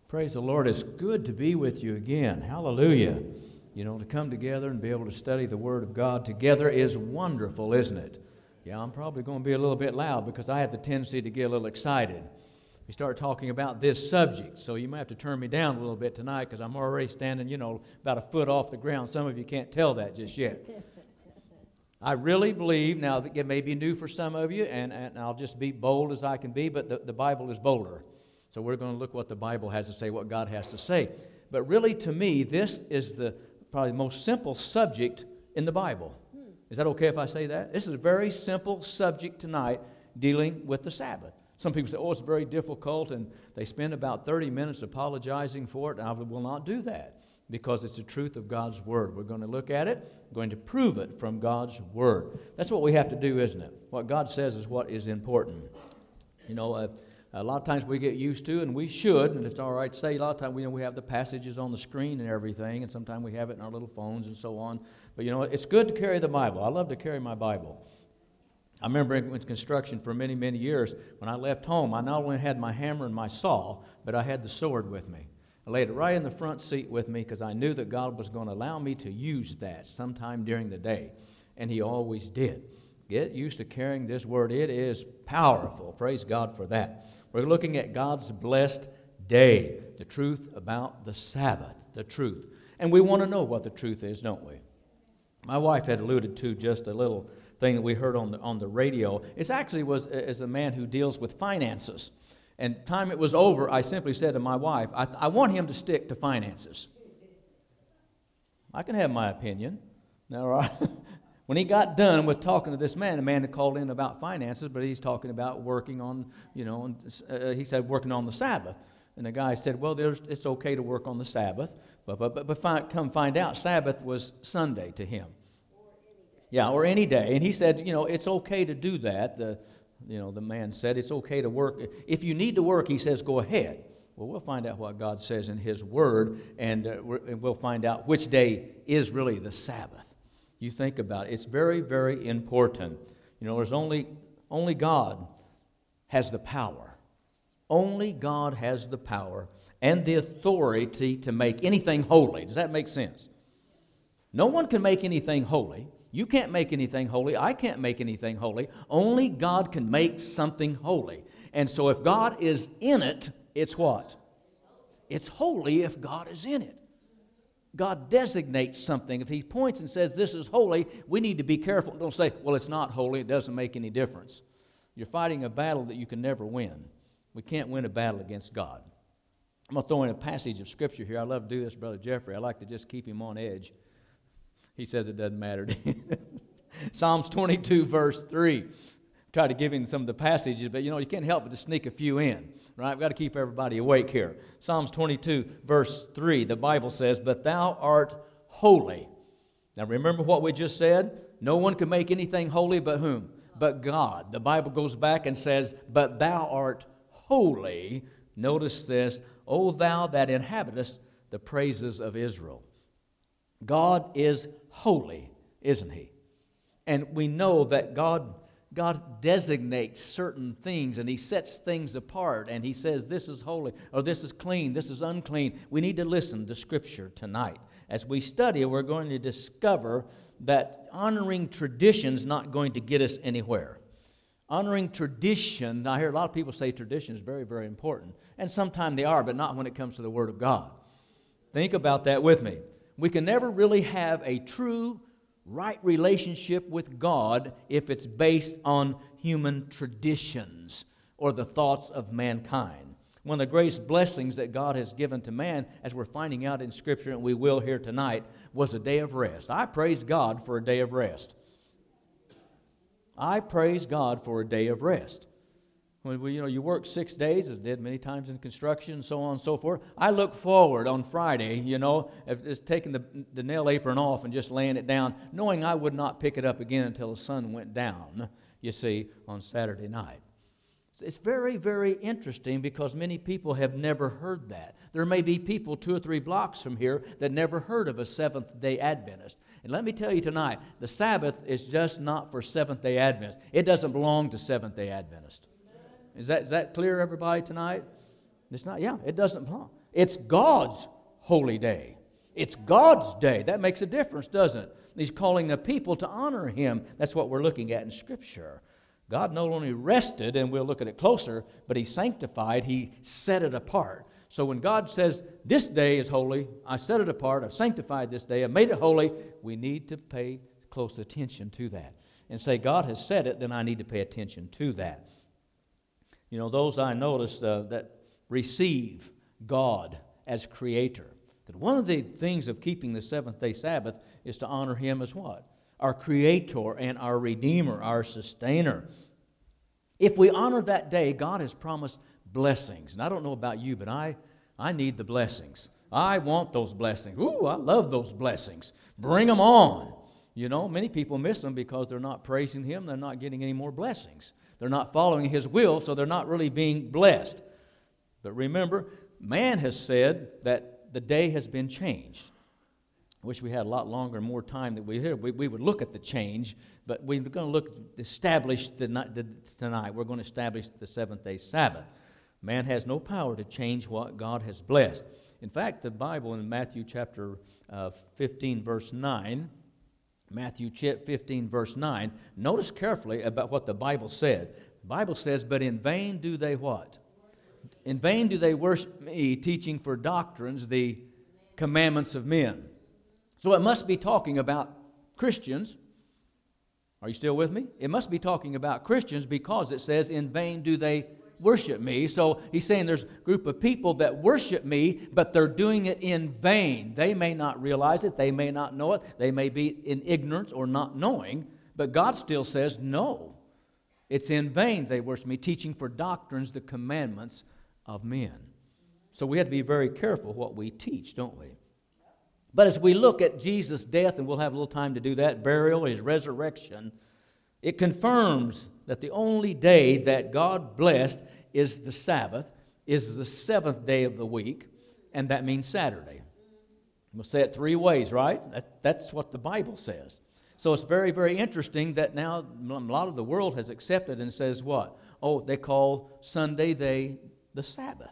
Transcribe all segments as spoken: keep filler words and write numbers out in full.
Praise the Lord. It's good to be with you again. Hallelujah. You know, to come together and be able to study the Word of God together is wonderful, isn't it? Yeah, I'm probably going to be a little bit loud because I have the tendency to get a little excited. We start talking about this subject, so you might have to turn me down a little bit tonight because I'm already standing, you know, about a foot off the ground. Some of you can't tell that just yet. I really believe, now it may be new for some of you, and, and I'll just be bold as I can be, but the, the Bible is bolder. So we're going to look what the Bible has to say, what God has to say. But really, to me, this is the probably the most simple subject in the Bible. Is that okay if I say that? This is a very simple subject tonight, dealing with the Sabbath. Some people say, oh, it's very difficult, and they spend about thirty minutes apologizing for it, and I will not do that because it's the truth of God's Word. We're going to look at it, we're going to prove it from God's Word. That's what we have to do, isn't it? What God says is what is important. You know, uh, a lot of times we get used to, and we should, and it's all right to say, a lot of times we know we have the passages on the screen and everything, and sometimes we have it in our little phones and so on. But you know, it's good to carry the Bible. I love to carry my Bible. I remember in construction for many, many years, when I left home, I not only had my hammer and my saw, but I had the sword with me. I laid it right in the front seat with me because I knew that God was going to allow me to use that sometime during the day, and He always did. Get used to carrying this Word. It is powerful. Praise God for that. We're looking at God's blessed day, the truth about the Sabbath, the truth. And we want to know what the truth is, don't we? My wife had alluded to just a little thing that we heard on the on the radio. It actually was as a man who deals with finances. And time it was over, I simply said to my wife, I, I want him to stick to finances. I can have my opinion. Now, when he got done with talking to this man, the man had called in about finances, but he's talking about working on, you know, uh, he said working on the Sabbath. And the guy said, well, there's, it's okay to work on the Sabbath, but but but, but find, come find out, Sabbath was Sunday to him. Yeah, or any day. And he said, you know, it's okay to do that. The, you know, the man said it's okay to work. If you need to work, he says, go ahead. Well, we'll find out what God says in His Word, and, uh, and we'll find out which day is really the Sabbath. You think about it. It's very, very important. You know, there's only, only God has the power. Only God has the power and the authority to make anything holy. Does that make sense? No one can make anything holy. You can't make anything holy. I can't make anything holy. Only God can make something holy. And so if God is in it, it's what? It's holy if God is in it. God designates something. If He points and says this is holy, we need to be careful. Don't say, well, it's not holy. It doesn't make any difference. You're fighting a battle that you can never win. We can't win a battle against God. I'm going to throw in a passage of Scripture here. I love to do this, Brother Jeffrey. I like to just keep him on edge. He says it doesn't matter to him. Psalms twenty-two, verse three. Try to give him some of the passages, but you know, you can't help but to sneak a few in, right? We've got to keep everybody awake here. Psalms twenty-two, verse three, the Bible says, but thou art holy. Now remember what we just said? No one can make anything holy but whom? But God. The Bible goes back and says, but thou art holy. Notice this, O thou that inhabitest the praises of Israel. God is holy, isn't He? And we know that God, God designates certain things, and He sets things apart, and He says this is holy, or this is clean, this is unclean. We need to listen to Scripture tonight. As we study, we're going to discover that honoring tradition is not going to get us anywhere. Honoring tradition, I hear a lot of people say tradition is very, very important, and sometimes they are, but not when it comes to the Word of God. Think about that with me. We can never really have a true, right relationship with God if it's based on human traditions or the thoughts of mankind. One of the greatest blessings that God has given to man, as we're finding out in Scripture, and we will here tonight, was a day of rest. I praise God for a day of rest. I praise God for a day of rest. When we, you know, you work six days, as did many times in construction, and so on and so forth. I look forward on Friday, you know, of just taking the, the nail apron off and just laying it down, knowing I would not pick it up again until the sun went down, you see, on Saturday night. It's very, very interesting because many people have never heard that. There may be people two or three blocks from here that never heard of a Seventh-day Adventist. And let me tell you tonight, the Sabbath is just not for Seventh-day Adventists. It doesn't belong to Seventh-day Adventists. Is that, is that clear, everybody, tonight? It's not, yeah, it doesn't belong. It's God's holy day. It's God's day. That makes a difference, doesn't it? He's calling the people to honor Him. That's what we're looking at in Scripture. God not only rested, and we'll look at it closer, but He sanctified, He set it apart. So when God says, this day is holy, I set it apart, I've sanctified this day, I've made it holy, we need to pay close attention to that. And say, God has said it, then I need to pay attention to that. You know, those I noticed uh, that receive God as Creator. That one of the things of keeping the seventh-day Sabbath is to honor Him as what? Our Creator and our Redeemer, our Sustainer. If we honor that day, God has promised blessings. And I don't know about you, but I, I need the blessings. I want those blessings. Ooh, I love those blessings. Bring them on. You know, many people miss them because they're not praising Him. They're not getting any more blessings. They're not following His will, so they're not really being blessed. But remember, man has said that the day has been changed. I wish we had a lot longer and more time that we had. We, we would look at the change, but we're going to look, establish the, the, tonight. We're going to establish the seventh-day Sabbath. Man has no power to change what God has blessed. In fact, the Bible in Matthew chapter uh, fifteen, verse nine, Matthew fifteen, verse nine, notice carefully about what the Bible said. The Bible says, but in vain do they what? In vain do they worship me, teaching for doctrines the commandments of men. So it must be talking about Christians. Are you still with me? It must be talking about Christians because it says, in vain do they worship me. So he's saying there's a group of people that worship me, but they're doing it in vain. They may not realize it. They may not know it. They may be in ignorance or not knowing. But God still says, no. It's in vain they worship me, teaching for doctrines the commandments of men. So we have to be very careful what we teach, don't we? But as we look at Jesus' death, and we'll have a little time to do that, burial, His resurrection, it confirms that the only day that God blessed is the Sabbath, is the seventh day of the week, and that means Saturday. We'll say it three ways, right? That, that's what the Bible says. So it's very, very interesting that now a lot of the world has accepted and says what? Oh, they call Sunday they the Sabbath.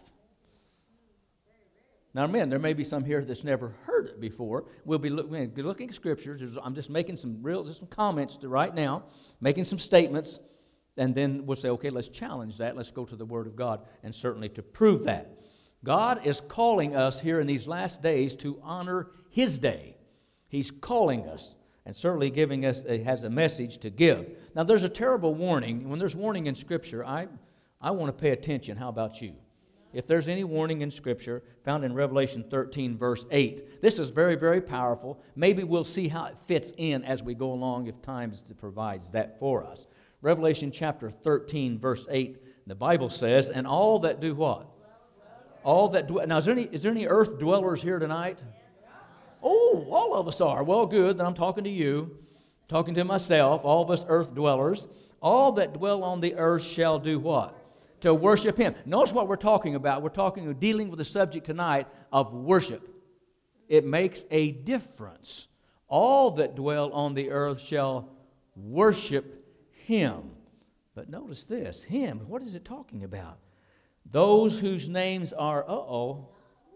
Now, man, there may be some here that's never heard it before. We'll be, look, we'll be looking at Scriptures. I'm just making some real, just some comments to right now, making some statements, and then we'll say, okay, let's challenge that. Let's go to the Word of God, and certainly to prove that. God is calling us here in these last days to honor His day. He's calling us, and certainly giving us, uh, has a message to give. Now, there's a terrible warning. When there's warning in Scripture, I, I want to pay attention. How about you? If there's any warning in Scripture, found in Revelation thirteen, verse eight, this is very, very powerful. Maybe we'll see how it fits in as we go along if time provides that for us. Revelation chapter thirteen, verse eight, the Bible says, and all that do what? All that dwell. Now, is there any, is there any earth dwellers here tonight? Oh, all of us are. Well, good. Then I'm talking to you, talking to myself, all of us earth dwellers. All that dwell on the earth shall do what? To worship Him. Notice what we're talking about. We're talking, dealing with the subject tonight of worship. It makes a difference. All that dwell on the earth shall worship Him. But notice this, Him, what is it talking about? Those whose names are, uh-oh.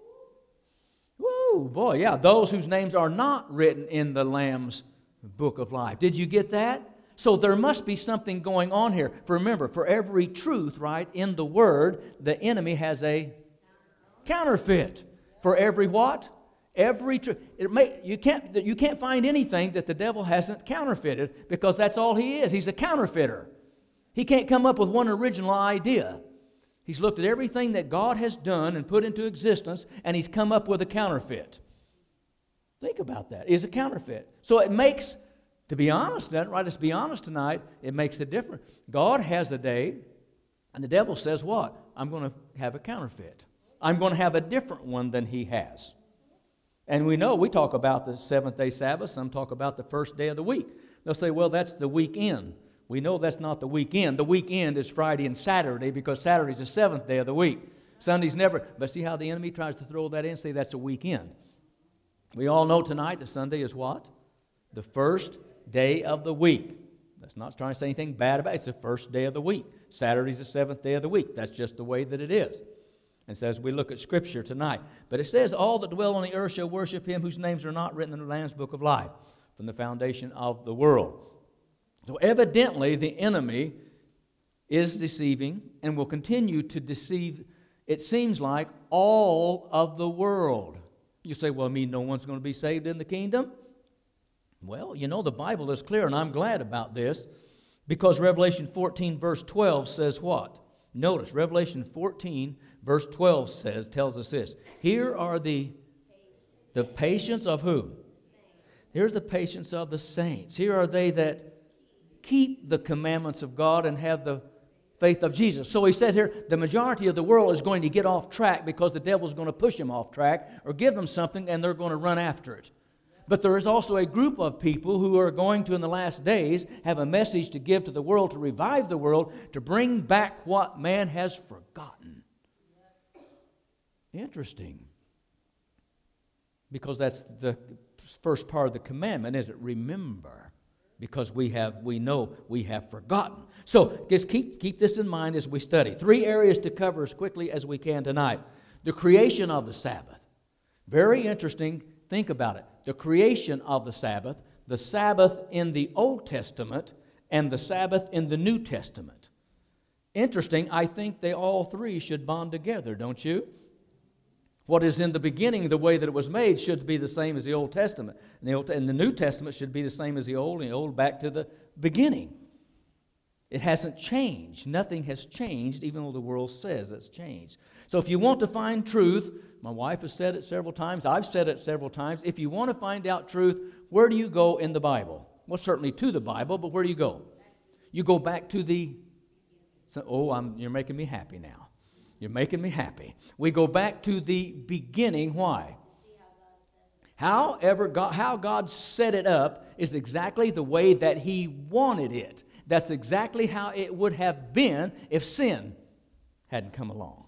Woo, boy, yeah, those whose names are not written in the Lamb's book of life. Did you get that? So there must be something going on here. For remember, for every truth, right, in the Word, the enemy has a counterfeit. For every what? Every truth. It may, you can't, you can't find anything that the devil hasn't counterfeited because that's all he is. He's a counterfeiter. He can't come up with one original idea. He's looked at everything that God has done and put into existence, and he's come up with a counterfeit. Think about that. It's a counterfeit. So it makes... To be honest, then, right, let's be honest tonight, it makes a difference. God has a day, and the devil says what? I'm going to have a counterfeit. I'm going to have a different one than he has. And we know, we talk about the seventh-day Sabbath, some talk about the first day of the week. They'll say, well, that's the weekend. We know that's not the weekend. The weekend is Friday and Saturday because Saturday's the seventh day of the week. Sunday's never, but see how the enemy tries to throw that in, say that's a weekend. We all know tonight that Sunday is what? The first day of the week. That's not trying to say anything bad about it. It's the first day of the week. Saturday's the seventh day of the week. That's just the way that it is. And so as we look at Scripture tonight. But it says, all that dwell on the earth shall worship him whose names are not written in the Lamb's book of life from the foundation of the world. So evidently the enemy is deceiving and will continue to deceive, it seems like, all of the world. You say, well, I mean, no one's going to be saved in the kingdom? Well, you know, the Bible is clear, and I'm glad about this, because Revelation fourteen, verse twelve says what? Notice, Revelation fourteen, verse twelve says, tells us this. Here are the, the patience of who? Here's the patience of the saints. Here are they that keep the commandments of God and have the faith of Jesus. So he says here, the majority of the world is going to get off track because the devil's going to push them off track or give them something and they're going to run after it. But there is also a group of people who are going to, in the last days, have a message to give to the world, to revive the world, to bring back what man has forgotten. Interesting. Because that's the first part of the commandment, is it? Remember. Because we have, we know we have forgotten. So just keep, keep this in mind as we study. Three areas to cover as quickly as we can tonight. The creation of the Sabbath. Very interesting. Think about it. The creation of the Sabbath, the Sabbath in the Old Testament, and the Sabbath in the New Testament. Interesting. I think they all three should bond together, don't you? What is in the beginning, the way that it was made, should be the same as the Old Testament. And the, Old, and the New Testament should be the same as the Old, and the Old back to the beginning. It hasn't changed. Nothing has changed, even though the world says it's changed. So if you want to find truth, my wife has said it several times, I've said it several times, if you want to find out truth, where do you go in the Bible? Well, certainly to the Bible, but where do you go? You go back to the, so, oh, I'm, you're making me happy now. You're making me happy. We go back to the beginning. Why? However, God, how God set it up is exactly the way that He wanted it. That's exactly how it would have been if sin hadn't come along.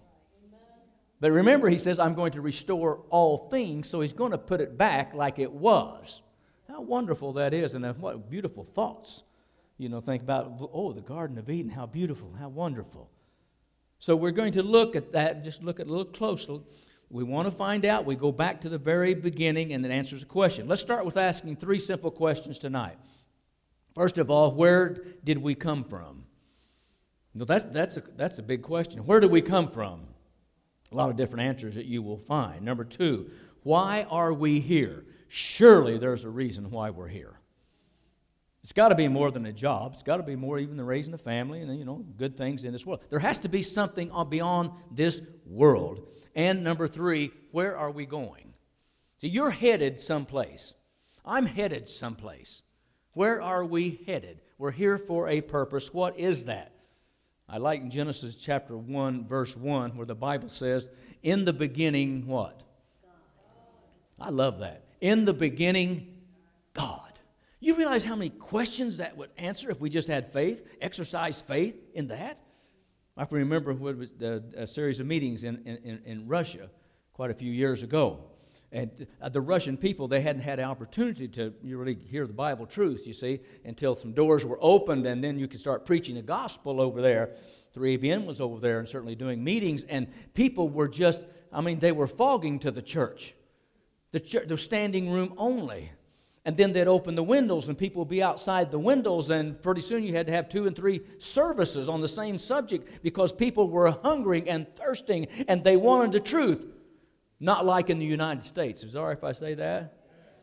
But remember, He says, I'm going to restore all things, so He's going to put it back like it was. How wonderful that is, and what beautiful thoughts. You know, think about, oh, the Garden of Eden, how beautiful, how wonderful. So we're going to look at that, just look at it a little closely. We want to find out. We go back to the very beginning, and it answers a question. Let's start with asking three simple questions tonight. First of all, where did we come from? No, that's, that's, a, that's a big question. Where did we come from? A lot of different answers that you will find. Number two, why are we here? Surely there's a reason why we're here. It's got to be more than a job. It's got to be more even than raising a family and, you know, good things in this world. There has to be something beyond this world. And number three, where are we going? So you're headed someplace. I'm headed someplace. Where are we headed? We're here for a purpose. What is that? I like Genesis chapter one, verse one, where the Bible says, in the beginning, what? God. I love that. In the beginning, God. You realize how many questions that would answer if we just had faith, exercise faith in that? I can remember what was the, a series of meetings in, in, in Russia quite a few years ago. And uh, the Russian people, they hadn't had an opportunity to really hear the Bible truth, you see, until some doors were opened, and then you could start preaching the gospel over there. three A B N was over there and certainly doing meetings, and people were just, I mean, they were fogging to the church. The, church, the standing room only. And then they'd open the windows, and people would be outside the windows, and pretty soon you had to have two and three services on the same subject because people were hungering and thirsting, and they wanted the truth. Not like in the United States. Is it all right if I say that?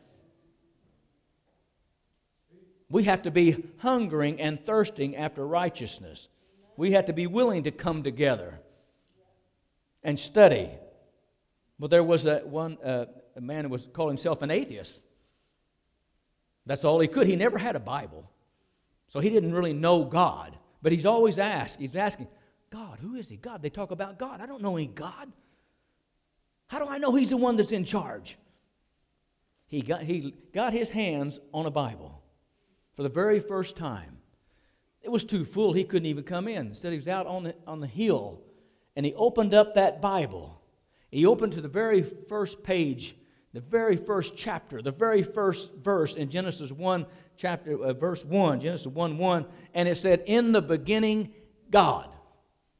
We have to be hungering and thirsting after righteousness. We have to be willing to come together and study. Well, there was a, one, uh, a man who was called himself an atheist. That's all he could. He never had a Bible. So he didn't really know God. But he's always asked, he's asking, God, who is He? God, they talk about God. I don't know any God. How do I know He's the one that's in charge? He got, he got his hands on a Bible for the very first time. It was too full, he couldn't even come in. Instead, he was out on the, on the hill, and he opened up that Bible. He opened to the very first page, the very first chapter, the very first verse in Genesis one, chapter uh, verse one, Genesis one one, and it said, in the beginning, God.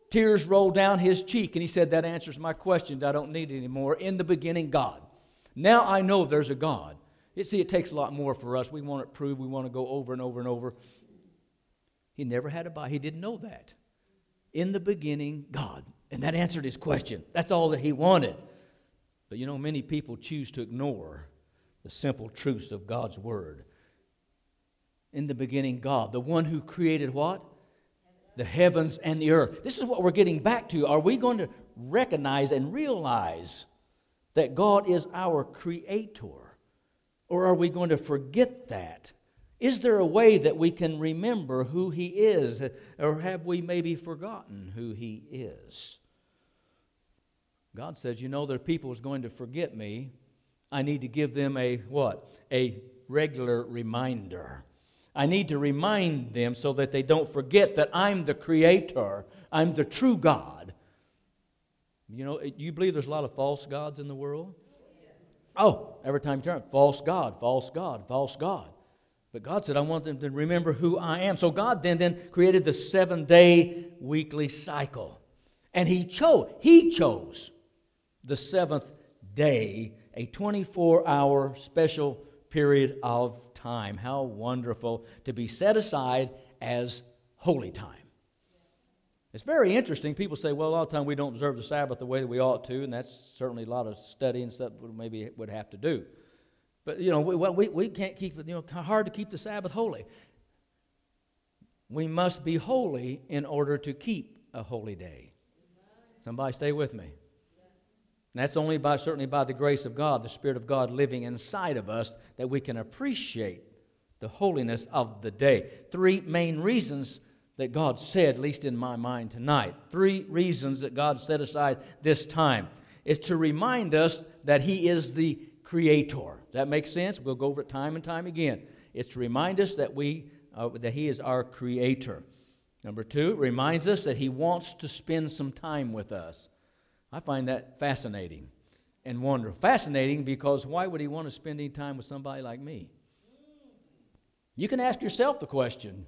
Tears rolled down his cheek, and he said, that answers my questions. I don't need it anymore. In the beginning, God. Now I know there's a God. You see, it takes a lot more for us. We want it proved. We want to go over and over and over. He never had a Bible. He didn't know that. In the beginning, God. And that answered his question. That's all that he wanted. But you know, many people choose to ignore the simple truths of God's Word. In the beginning, God. The one who created what? The heavens and the earth. This is what we're getting back to. Are we going to recognize and realize that God is our creator? Or are we going to forget that? Is there a way that we can remember who He is? Or have we maybe forgotten who He is? God says, you know, there are people who's going to forget me. I need to give them a what? A regular reminder. I need to remind them so that they don't forget that I'm the Creator. I'm the true God. You know, you believe there's a lot of false gods in the world? Oh, every time you turn, false God, false God, false God. But God said, I want them to remember who I am. So God then, then created the seven-day weekly cycle. And He chose, He chose the seventh day, a twenty-four hour special period of time. How wonderful to be set aside as holy time. It's very interesting. People say, well, a lot of times we don't observe the Sabbath the way that we ought to, and that's certainly a lot of study and stuff we maybe would have to do. But, you know, we, well, we, we can't keep it, you know, hard to keep the Sabbath holy. We must be holy in order to keep a holy day. Somebody stay with me. And that's only by, certainly by the grace of God, the Spirit of God living inside of us, that we can appreciate the holiness of the day. Three main reasons that God said, at least in my mind tonight, three reasons that God set aside this time is to remind us that He is the Creator. Does that make sense? We'll go over it time and time again. It's to remind us that we uh, that He is our Creator. Number two, it reminds us that He wants to spend some time with us. I find that fascinating and wonderful. Fascinating because why would He want to spend any time with somebody like me? You can ask yourself the question.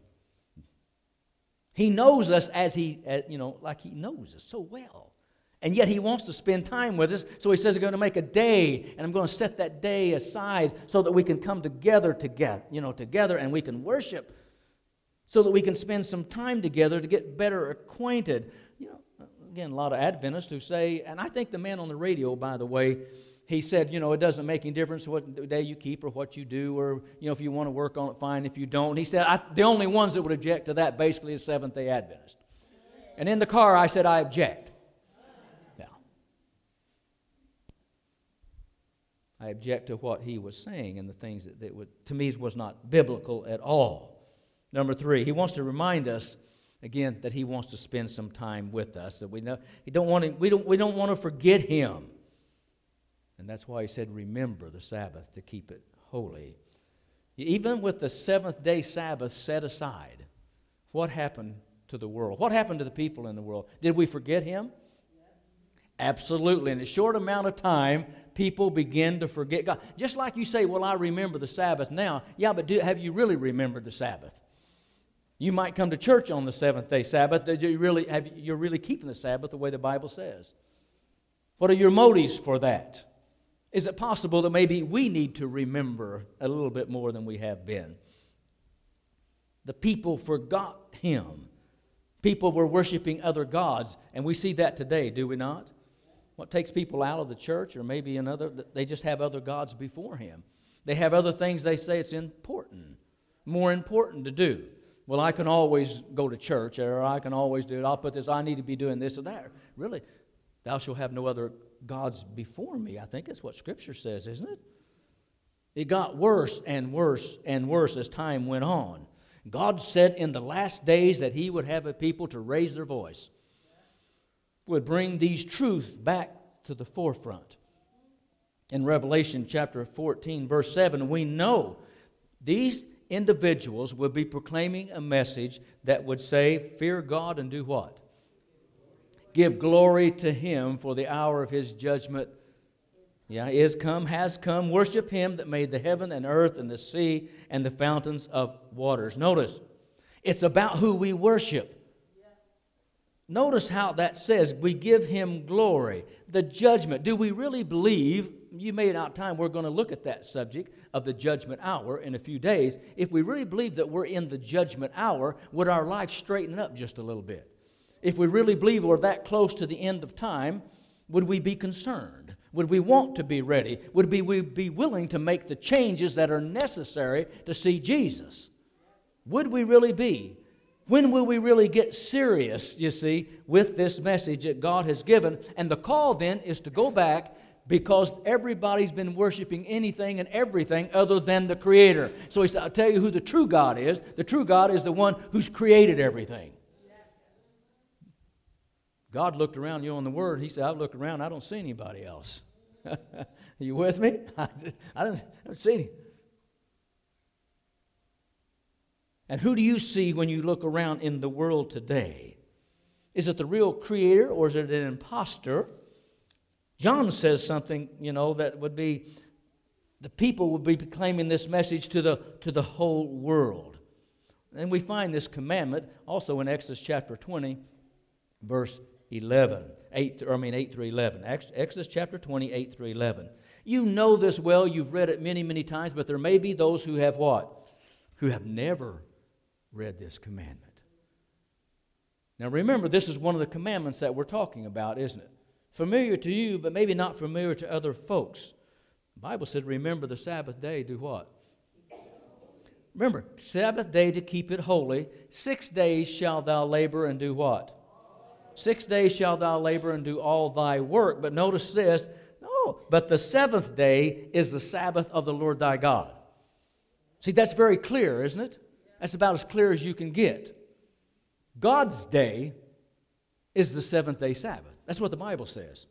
He knows us as He, as, you know, like He knows us so well. And yet He wants to spend time with us. So He says, I'm going to make a day, and I'm going to set that day aside so that we can come together, together, you know, together, and we can worship, so that we can spend some time together to get better acquainted. You know, again, a lot of Adventists who say, and I think the man on the radio, by the way, he said, you know, it doesn't make any difference what day you keep or what you do, or, you know, if you want to work on it, fine. If you don't. He said, I, the only ones that would object to that basically is Seventh-day Adventists. And in the car, I said, I object. Yeah. I object to what he was saying and the things that, that would, to me, was not biblical at all. Number three, he wants to remind us, again, that he wants to spend some time with us. That we know he don't want to, we don't we don't want to forget him. And that's why he said, remember the Sabbath to keep it holy. Even with the seventh day Sabbath set aside, what happened to the world? What happened to the people in the world? Did we forget Him? Yes. Absolutely. In a short amount of time, people begin to forget God. Just like you say, well, I remember the Sabbath now. Yeah, but do, have you really remembered the Sabbath? You might come to church on the seventh day Sabbath. Do you really have, you're really keeping the Sabbath the way the Bible says. What are your motives for that? Is it possible that maybe we need to remember a little bit more than we have been? The people forgot Him. People were worshiping other gods, and we see that today, do we not? What takes people out of the church, or maybe another, they just have other gods before Him. They have other things they say it's important, more important to do. Well, I can always go to church, or I can always do it. I'll put this, I need to be doing this or that. Really, thou shalt have no other gods before me. I think that's what Scripture says, isn't it? It got worse and worse and worse as time went on. God said in the last days that He would have a people to raise their voice, would bring these truths back to the forefront. In Revelation chapter fourteen, verse seven, we know these individuals will be proclaiming a message that would say, fear God and do what? Give glory to Him, for the hour of His judgment yeah, is come, has come. Worship Him that made the heaven and earth and the sea and the fountains of waters. Notice, it's about who we worship. notice how that says we give Him glory. The judgment. Do we really believe, you may not time, we're going to look at that subject of the judgment hour in a few days. If we really believe that we're in the judgment hour, would our life straighten up just a little bit? If we really believe we're that close to the end of time, would we be concerned? Would we want to be ready? Would we be willing to make the changes that are necessary to see Jesus? Would we really be? When will we really get serious, you see, with this message that God has given? And the call then is to go back, because everybody's been worshiping anything and everything other than the Creator. So he said, I'll tell you who the true God is. The true God is the one who's created everything. God looked around, you know, in the Word. He said, I've looked around, I don't see anybody else. Are you with me? I, I, don't, I don't see any. And who do you see when you look around in the world today? Is it the real Creator, or is it an imposter? John says something, you know, that would be, the people would be proclaiming this message to the, to the whole world. And we find this commandment also in Exodus chapter twenty, verse eleven. eight, or I mean eight through eleven. Exodus chapter twenty, eight through eleven. You know this well, you've read it many, many times, but there may be those who have what? Who have never read this commandment. Now remember, this is one of the commandments that we're talking about, isn't it? Familiar to you, but maybe not familiar to other folks. The Bible said, remember the Sabbath day, do what? Remember, Sabbath day to keep it holy. Six days shall thou labor and do what? Six days shall thou labor and do all thy work. But notice this, no, but the seventh day is the Sabbath of the Lord thy God. See, that's very clear, isn't it? That's about as clear as you can get. God's day is the seventh day Sabbath. That's what the Bible says.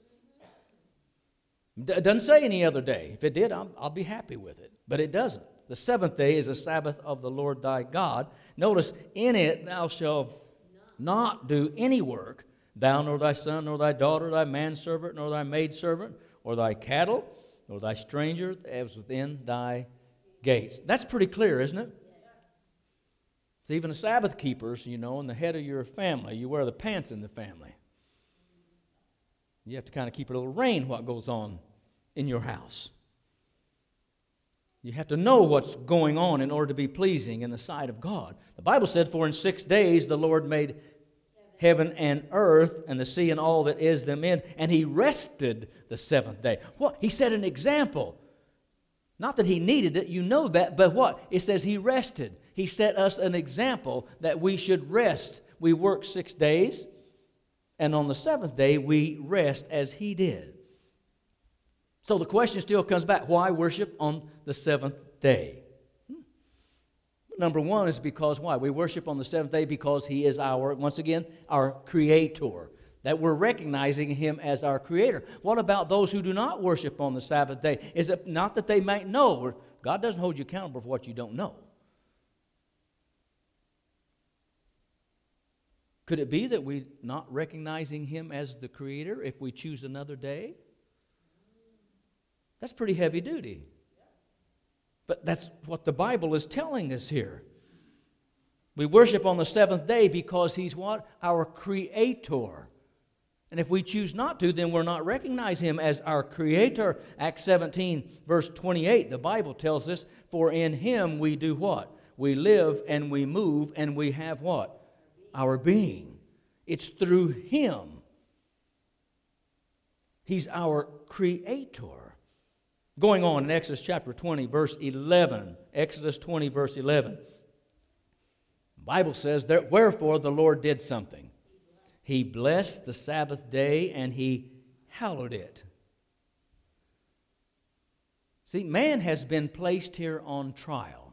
It doesn't say any other day. If it did, I'll, I'll be happy with it. But it doesn't. The seventh day is the Sabbath of the Lord thy God. Notice, in it thou shalt not do any work, thou nor thy son, nor thy daughter, thy manservant, nor thy maidservant, or thy cattle, nor thy stranger that is within thy gates. That's pretty clear, isn't it? So even the Sabbath keepers, you know, and the head of your family, you wear the pants in the family. You have to kind of keep a little rein what goes on in your house. You have to know what's going on in order to be pleasing in the sight of God. The Bible said, for in six days the Lord made heaven and earth and the sea and all that is them in, and He rested the seventh day. What? He set an example. Not that He needed it, you know that, but what? It says He rested. He set us an example that we should rest. We work six days, and on the seventh day we rest as He did. So the question still comes back, why worship on the seventh day? Hmm. Number one is because why? We worship on the seventh day because He is our, once again, our Creator. That we're recognizing Him as our Creator. What about those who do not worship on the Sabbath day? Is it not that they might know? God doesn't hold you accountable for what you don't know. Could it be that we're not recognizing Him as the Creator if we choose another day? That's pretty heavy duty. But that's what the Bible is telling us here. We worship on the seventh day because He's what? Our Creator. And if we choose not to, then we're not recognizing Him as our Creator. Acts seventeen, verse twenty-eight, the Bible tells us, for in Him we do what? We live and we move and we have what? Our being. It's through Him. He's our Creator. Going on in Exodus chapter twenty, verse eleven. Exodus twenty, verse eleven. The Bible says, that wherefore the Lord did something. He blessed the Sabbath day and He hallowed it. See, man has been placed here on trial.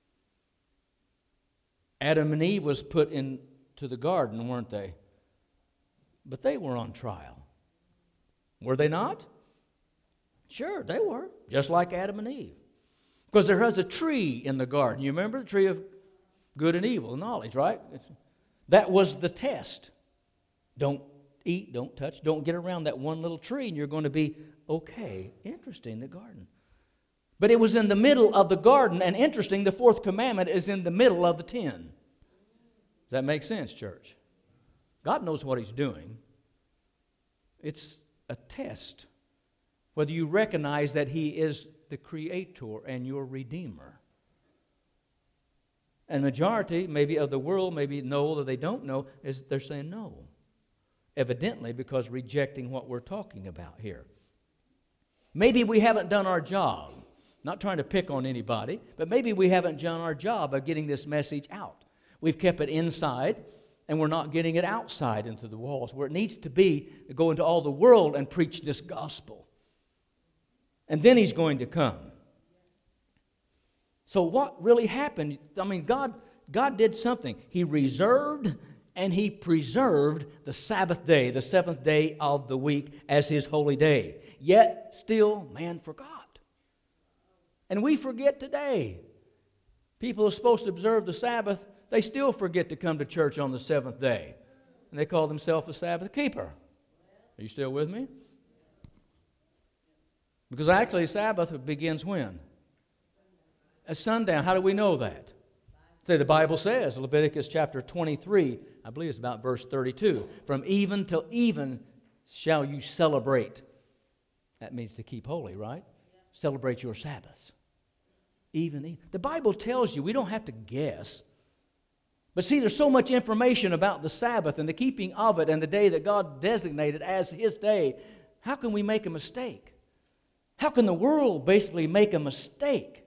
Adam and Eve was put into the garden, weren't they? But they were on trial. Were they not? Sure, they were, just like Adam and Eve. Because there was a tree in the garden. You remember the tree of good and evil, knowledge, right? That was the test. Don't eat, don't touch, don't get around that one little tree, and you're going to be okay. Interesting, the garden. But it was in the middle of the garden, and interesting, the fourth commandment is in the middle of the ten. Does that make sense, church? God knows what He's doing. It's a test whether you recognize that He is the Creator and your Redeemer. And majority, maybe of the world, maybe know that they don't know, is they're saying no. Evidently, because rejecting what we're talking about here. Maybe we haven't done our job. Not trying to pick on anybody, but maybe we haven't done our job of getting this message out. We've kept it inside, and we're not getting it outside into the walls where it needs to be, to go into all the world and preach this gospel. And then He's going to come. So what really happened? I mean, God, God did something. He reserved and He preserved the Sabbath day, the seventh day of the week, as His holy day. Yet still man forgot. And we forget today. People are supposed to observe the Sabbath. They still forget to come to church on the seventh day. And they call themselves a Sabbath keeper. Are you still with me? Because actually Sabbath begins when? At sundown. How do we know that? Say the Bible says, Leviticus chapter twenty-three, I believe it's about verse thirty-two. From even till even shall you celebrate. That means to keep holy, right? Celebrate your Sabbaths. Even, even. The Bible tells you, we don't have to guess. But see, there's so much information about the Sabbath and the keeping of it and the day that God designated as His day. How can we make a mistake? How can the world basically make a mistake?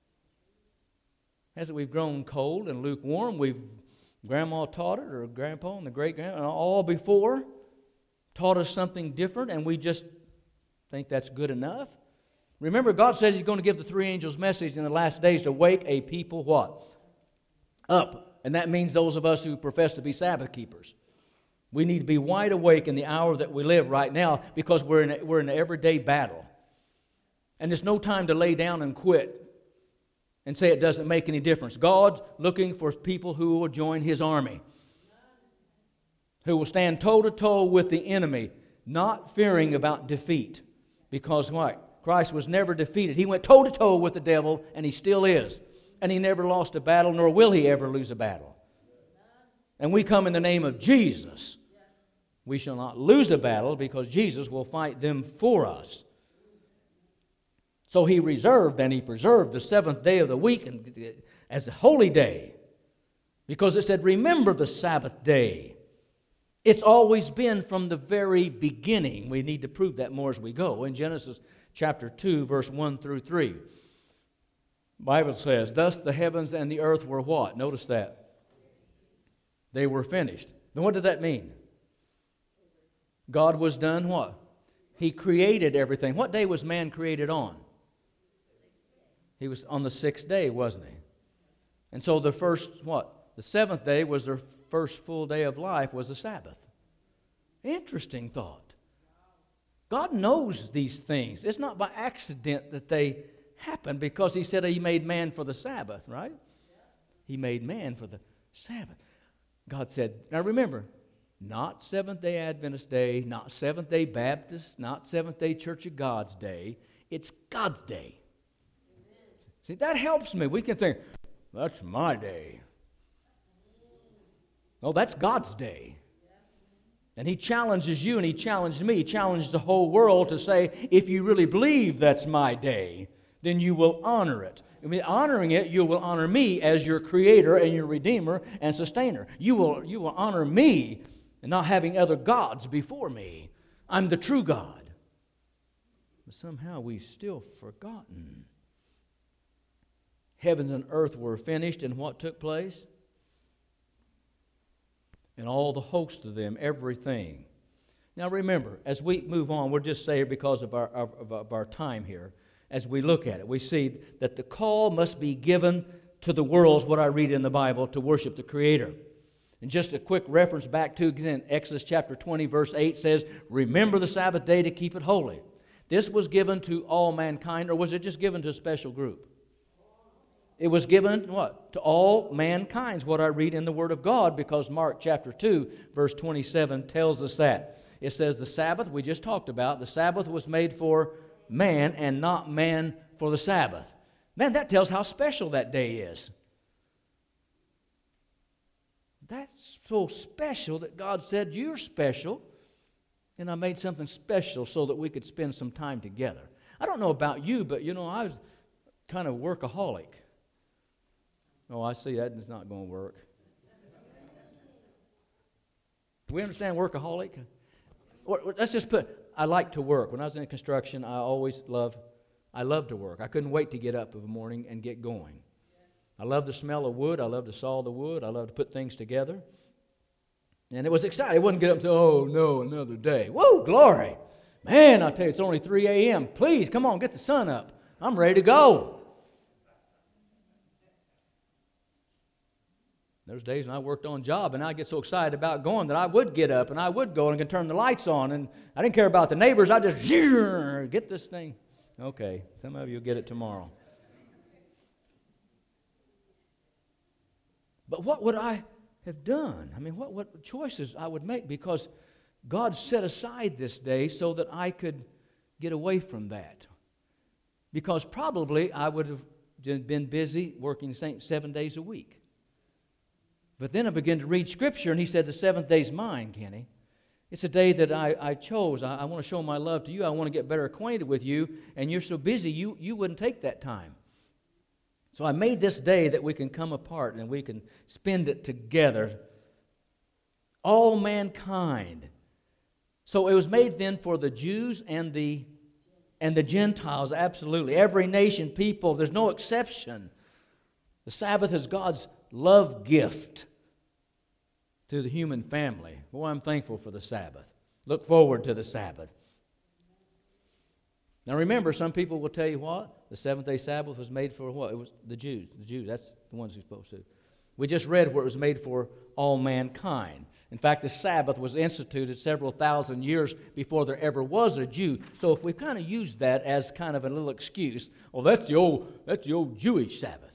As we've grown cold and lukewarm, we've, Grandma taught it, or Grandpa and the great-grandpa, all before, taught us something different, and we just think that's good enough. Remember, God says He's going to give the three angels message in the last days to wake a people what? Up. And that means those of us who profess to be Sabbath keepers. We need to be wide awake in the hour that we live right now, because we're in, a, we're in an everyday battle. And there's no time to lay down and quit and say it doesn't make any difference. God's looking for people who will join His army, who will stand toe-to-toe with the enemy, not fearing about defeat. Because what? Christ was never defeated. He went toe-to-toe with the devil, and He still is. And He never lost a battle, nor will He ever lose a battle. And we come in the name of Jesus. We shall not lose a battle, because Jesus will fight them for us. So He reserved and He preserved the seventh day of the week as a holy day, because it said, remember the Sabbath day. It's always been from the very beginning. We need to prove that more as we go. In Genesis chapter two, verse one through three. The Bible says, thus the heavens and the earth were what? Notice that. They were finished. Then what did that mean? God was done what? He created everything. What day was man created on? He was on the sixth day, wasn't he? And so the first, what? The seventh day was their first full day of life, was the Sabbath. Interesting thought. God knows these things. It's not by accident that they happen, because He said He made man for the Sabbath, right? He made man for the Sabbath. God said, now remember, not Seventh-day Adventist Day, not Seventh-day Baptist, not Seventh-day Church of God's Day. It's God's day. See, that helps me. We can think, that's my day. No, that's God's day. And He challenges you, and He challenged me, He challenged the whole world to say, if you really believe that's my day, then you will honor it. I mean, honoring it, you will honor me as your Creator and your Redeemer and Sustainer. You will, you will honor me and not having other gods before me. I'm the true God. But somehow we've still forgotten. Heavens and earth were finished, and what took place? And all the host of them, everything. Now remember, as we move on, we'll just say it because of our, of, of our time here. As we look at it, we see that the call must be given to the world, what I read in the Bible, to worship the Creator. And just a quick reference back to, again, Exodus chapter twenty, verse eight says, remember the Sabbath day to keep it holy. This was given to all mankind, or was it just given to a special group? It was given, what? To all mankind, is what I read in the Word of God, because Mark chapter two, verse twenty-seven tells us that. It says the Sabbath, we just talked about, the Sabbath was made for man and not man for the Sabbath. Man, that tells how special that day is. that's so special that God said, you're special. And I made something special so that we could spend some time together. I don't know about you, but you know, I was kind of workaholic. Oh, I see that is not going to work. Do we understand workaholic? Let's just put, I like to work. When I was in construction, I always loved, I loved to work. I couldn't wait to get up in the morning and get going. I love the smell of wood. I love to saw the wood. I love to put things together. And it was exciting. It wouldn't get up and say, oh, no, another day. Whoa, glory. Man, I tell you, it's only three a.m. Please, come on, get the sun up. I'm ready to go. There's days when I worked on a job and I'd get so excited about going that I would get up and I would go and could turn the lights on. And I didn't care about the neighbors. I just get this thing. Okay, some of you will get it tomorrow. But what would I have done? I mean, what, what choices I would make, because God set aside this day so that I could get away from that. Because probably I would have been busy working seven days a week. But then I began to read Scripture, and he said, the seventh day's mine, Kenny. It's a day that I, I chose. I, I want to show my love to you. I want to get better acquainted with you, and you're so busy, you, you wouldn't take that time. So I made this day that we can come apart and we can spend it together. All mankind. So it was made then for the Jews and the and the Gentiles, absolutely. Every nation, people, there's no exception. The Sabbath is God's love gift to the human family. Boy, I'm thankful for the Sabbath. Look forward to the Sabbath. Now remember, some people will tell you what? The seventh-day Sabbath was made for what? It was the Jews. The Jews, that's the ones who're supposed to. We just read where it was made for all mankind. In fact, the Sabbath was instituted several thousand years before there ever was a Jew. So if we kind of use that as kind of a little excuse, well, that's the old, that's the old Jewish Sabbath.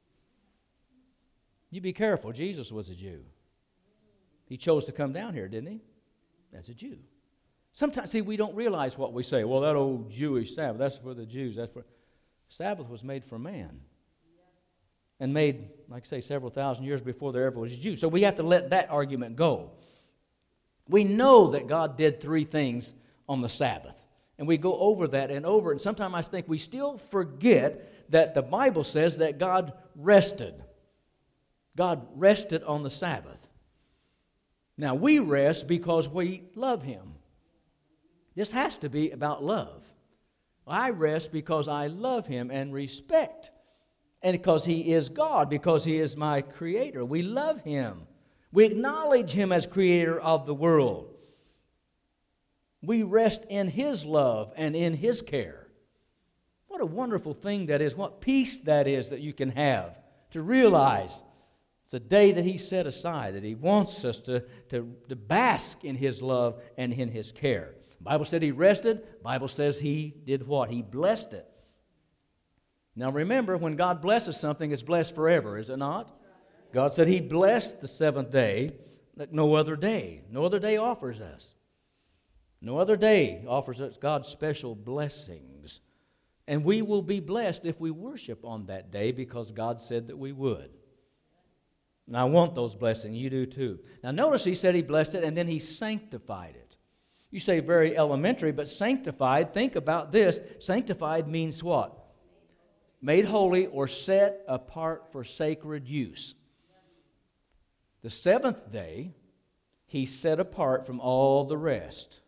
You be careful. Jesus was a Jew. He chose to come down here, didn't he? As a Jew. Sometimes, see, we don't realize what we say. Well, that old Jewish Sabbath, that's for the Jews. That's for Sabbath was made for man. And made, like I say, several thousand years before there ever was a Jew. So we have to let that argument go. We know that God did three things on the Sabbath. And we go over that and over. And sometimes I think we still forget that the Bible says that God rested. God rested on the Sabbath. Now, we rest because we love Him. This has to be about love. I rest because I love Him and respect. And because He is God, because He is my Creator. We love Him. We acknowledge Him as Creator of the world. We rest in His love and in His care. What a wonderful thing that is. What peace that is that you can have to realize it's a day that He set aside, that He wants us to, to, to bask in His love and in His care. The Bible said He rested. The Bible says He did what? He blessed it. Now remember, when God blesses something, it's blessed forever, is it not? God said He blessed the seventh day like no other day. No other day offers us. No other day offers us God's special blessings. And we will be blessed if we worship on that day because God said that we would. And I want those blessings. You do too. Now notice He said He blessed it and then He sanctified it. You say very elementary, but sanctified, think about this. Sanctified means what? Made holy or set apart for sacred use. The seventh day, He set apart from all the rest.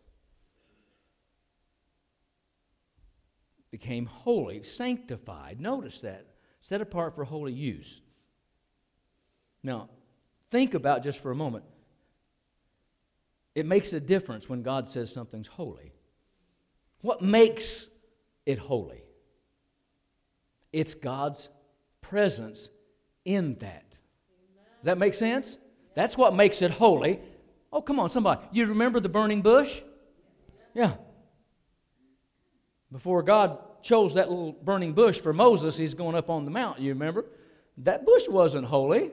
Became holy, sanctified. Notice that. Set apart for holy use. Now, think about just for a moment. It makes a difference when God says something's holy. What makes it holy? It's God's presence in that. Does that make sense? That's what makes it holy. Oh, come on, somebody. You remember the burning bush? Yeah. Before God chose that little burning bush for Moses, he's going up on the mountain, you remember? That bush wasn't holy.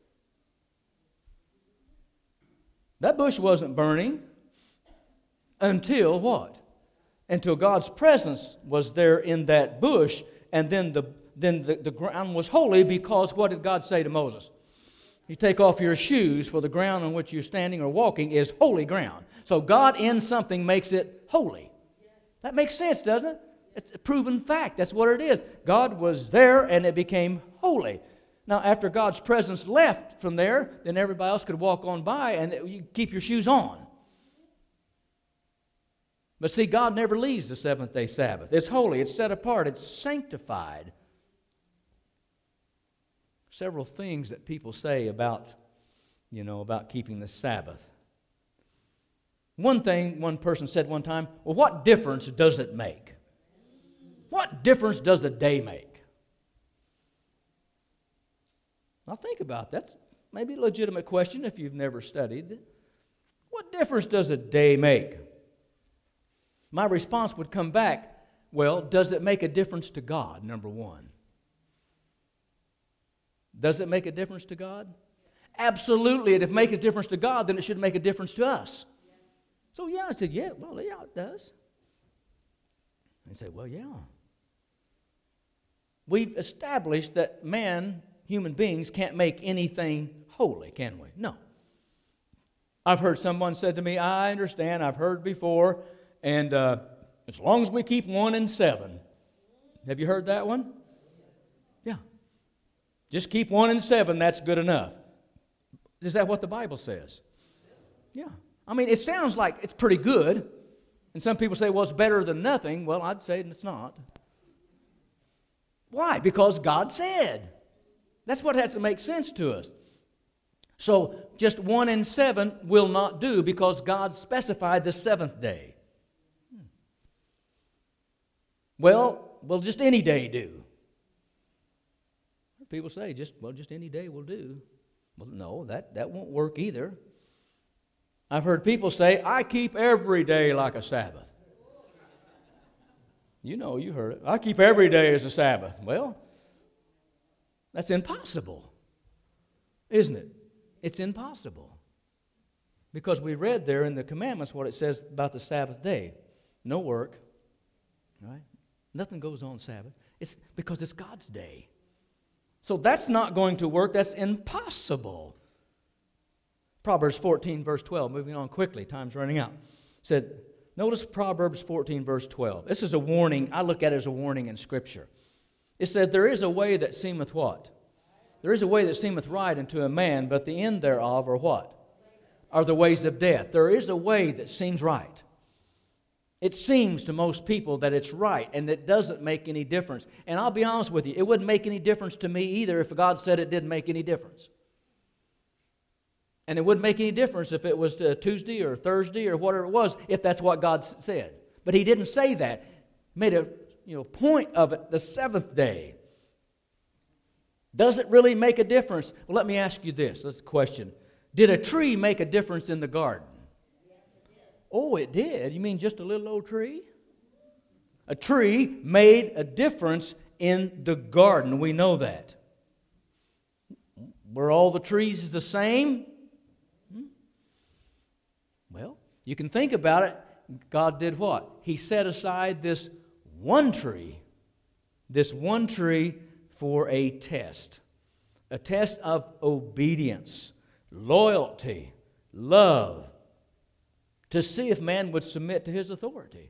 That bush wasn't burning until what? Until God's presence was there in that bush. And then the then the, the ground was holy because what did God say to Moses? You take off your shoes, for the ground on which you're standing or walking is holy ground. So God in something makes it holy. That makes sense, doesn't it? It's a proven fact. That's what it is. God was there and it became holy. Now, after God's presence left from there, then everybody else could walk on by and you keep your shoes on. But see, God never leaves the seventh day Sabbath. It's holy, it's set apart, it's sanctified. Several things that people say about, you know, about keeping the Sabbath. One thing one person said one time, well, what difference does it make? What difference does a day make? Now think about that. That's maybe a legitimate question if you've never studied. What difference does a day make? My response would come back, well, does it make a difference to God, number one? Does it make a difference to God? Absolutely. And if it makes a difference to God, then it should make a difference to us. So yeah, I said, yeah, well, yeah, it does. And say, well, yeah. We've established that man, human beings, can't make anything holy, can we? No. I've heard someone said to me, I understand, I've heard before, and uh, as long as we keep one and seven. Have you heard that one? Yeah. Just keep one and seven, that's good enough. Is that what the Bible says? Yeah. I mean, it sounds like it's pretty good. And some people say, well, it's better than nothing. Well, I'd say it's not. Why? Because God said. That's what has to make sense to us. So just one and seven will not do because God specified the seventh day. Well, well, just any day do. People say, just well, just any day will do. Well, no, that, that won't work either. I've heard people say, I keep every day like a Sabbath. You know, you heard it. I keep every day as a Sabbath. Well, that's impossible, isn't it? It's impossible. Because we read there in the commandments what it says about the Sabbath day. No work, right? Nothing goes on Sabbath. It's because it's God's day. So that's not going to work. That's impossible. Proverbs fourteen, verse twelve, moving on quickly, time's running out. Said, notice Proverbs fourteen, verse twelve. This is a warning. I look at it as a warning in Scripture. It said, there is a way that seemeth what? There is a way that seemeth right unto a man, but the end thereof are what? Are the ways of death. There is a way that seems right. It seems to most people that it's right and that doesn't make any difference. And I'll be honest with you, it wouldn't make any difference to me either if God said it didn't make any difference. And it wouldn't make any difference if it was Tuesday or Thursday or whatever it was, if that's what God said. But He didn't say that. He made a you know, point of it, the seventh day. Does it really make a difference? Well, let me ask you this. That's the question. Did a tree make a difference in the garden? Oh, it did. You mean just a little old tree? A tree made a difference in the garden. We know that. Were all the trees the same? Well, you can think about it. God did what? He set aside this one tree, this one tree for a test. A test of obedience, loyalty, love, to see if man would submit to His authority.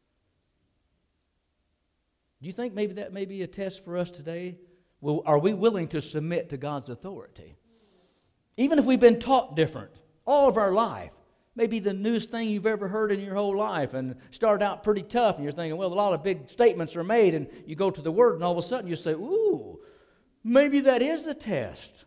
Do you think maybe that may be a test for us today? Well, are we willing to submit to God's authority? Even if we've been taught different all of our life. Maybe the newest thing you've ever heard in your whole life and started out pretty tough and you're thinking, well, a lot of big statements are made and you go to the Word and all of a sudden you say, ooh, maybe that is a test.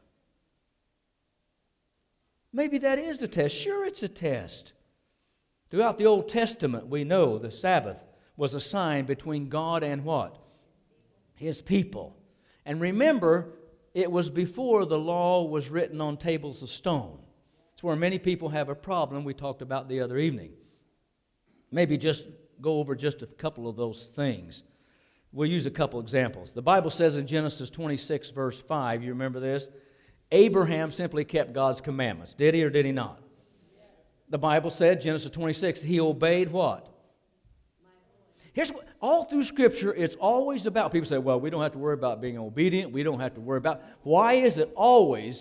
Maybe that is a test. Sure, it's a test. Throughout the Old Testament, we know the Sabbath was a sign between God and what? His people. And remember, it was before the law was written on tables of stone. It's where many people have a problem we talked about the other evening. Maybe just go over just a couple of those things. We'll use a couple examples. The Bible says in Genesis twenty-six, verse five, you remember this? Abraham simply kept God's commandments. Did he or did he not? The Bible said, Genesis twenty-six, he obeyed what? Here's what, all through Scripture, it's always about, people say, well, we don't have to worry about being obedient. We don't have to worry about, why is it always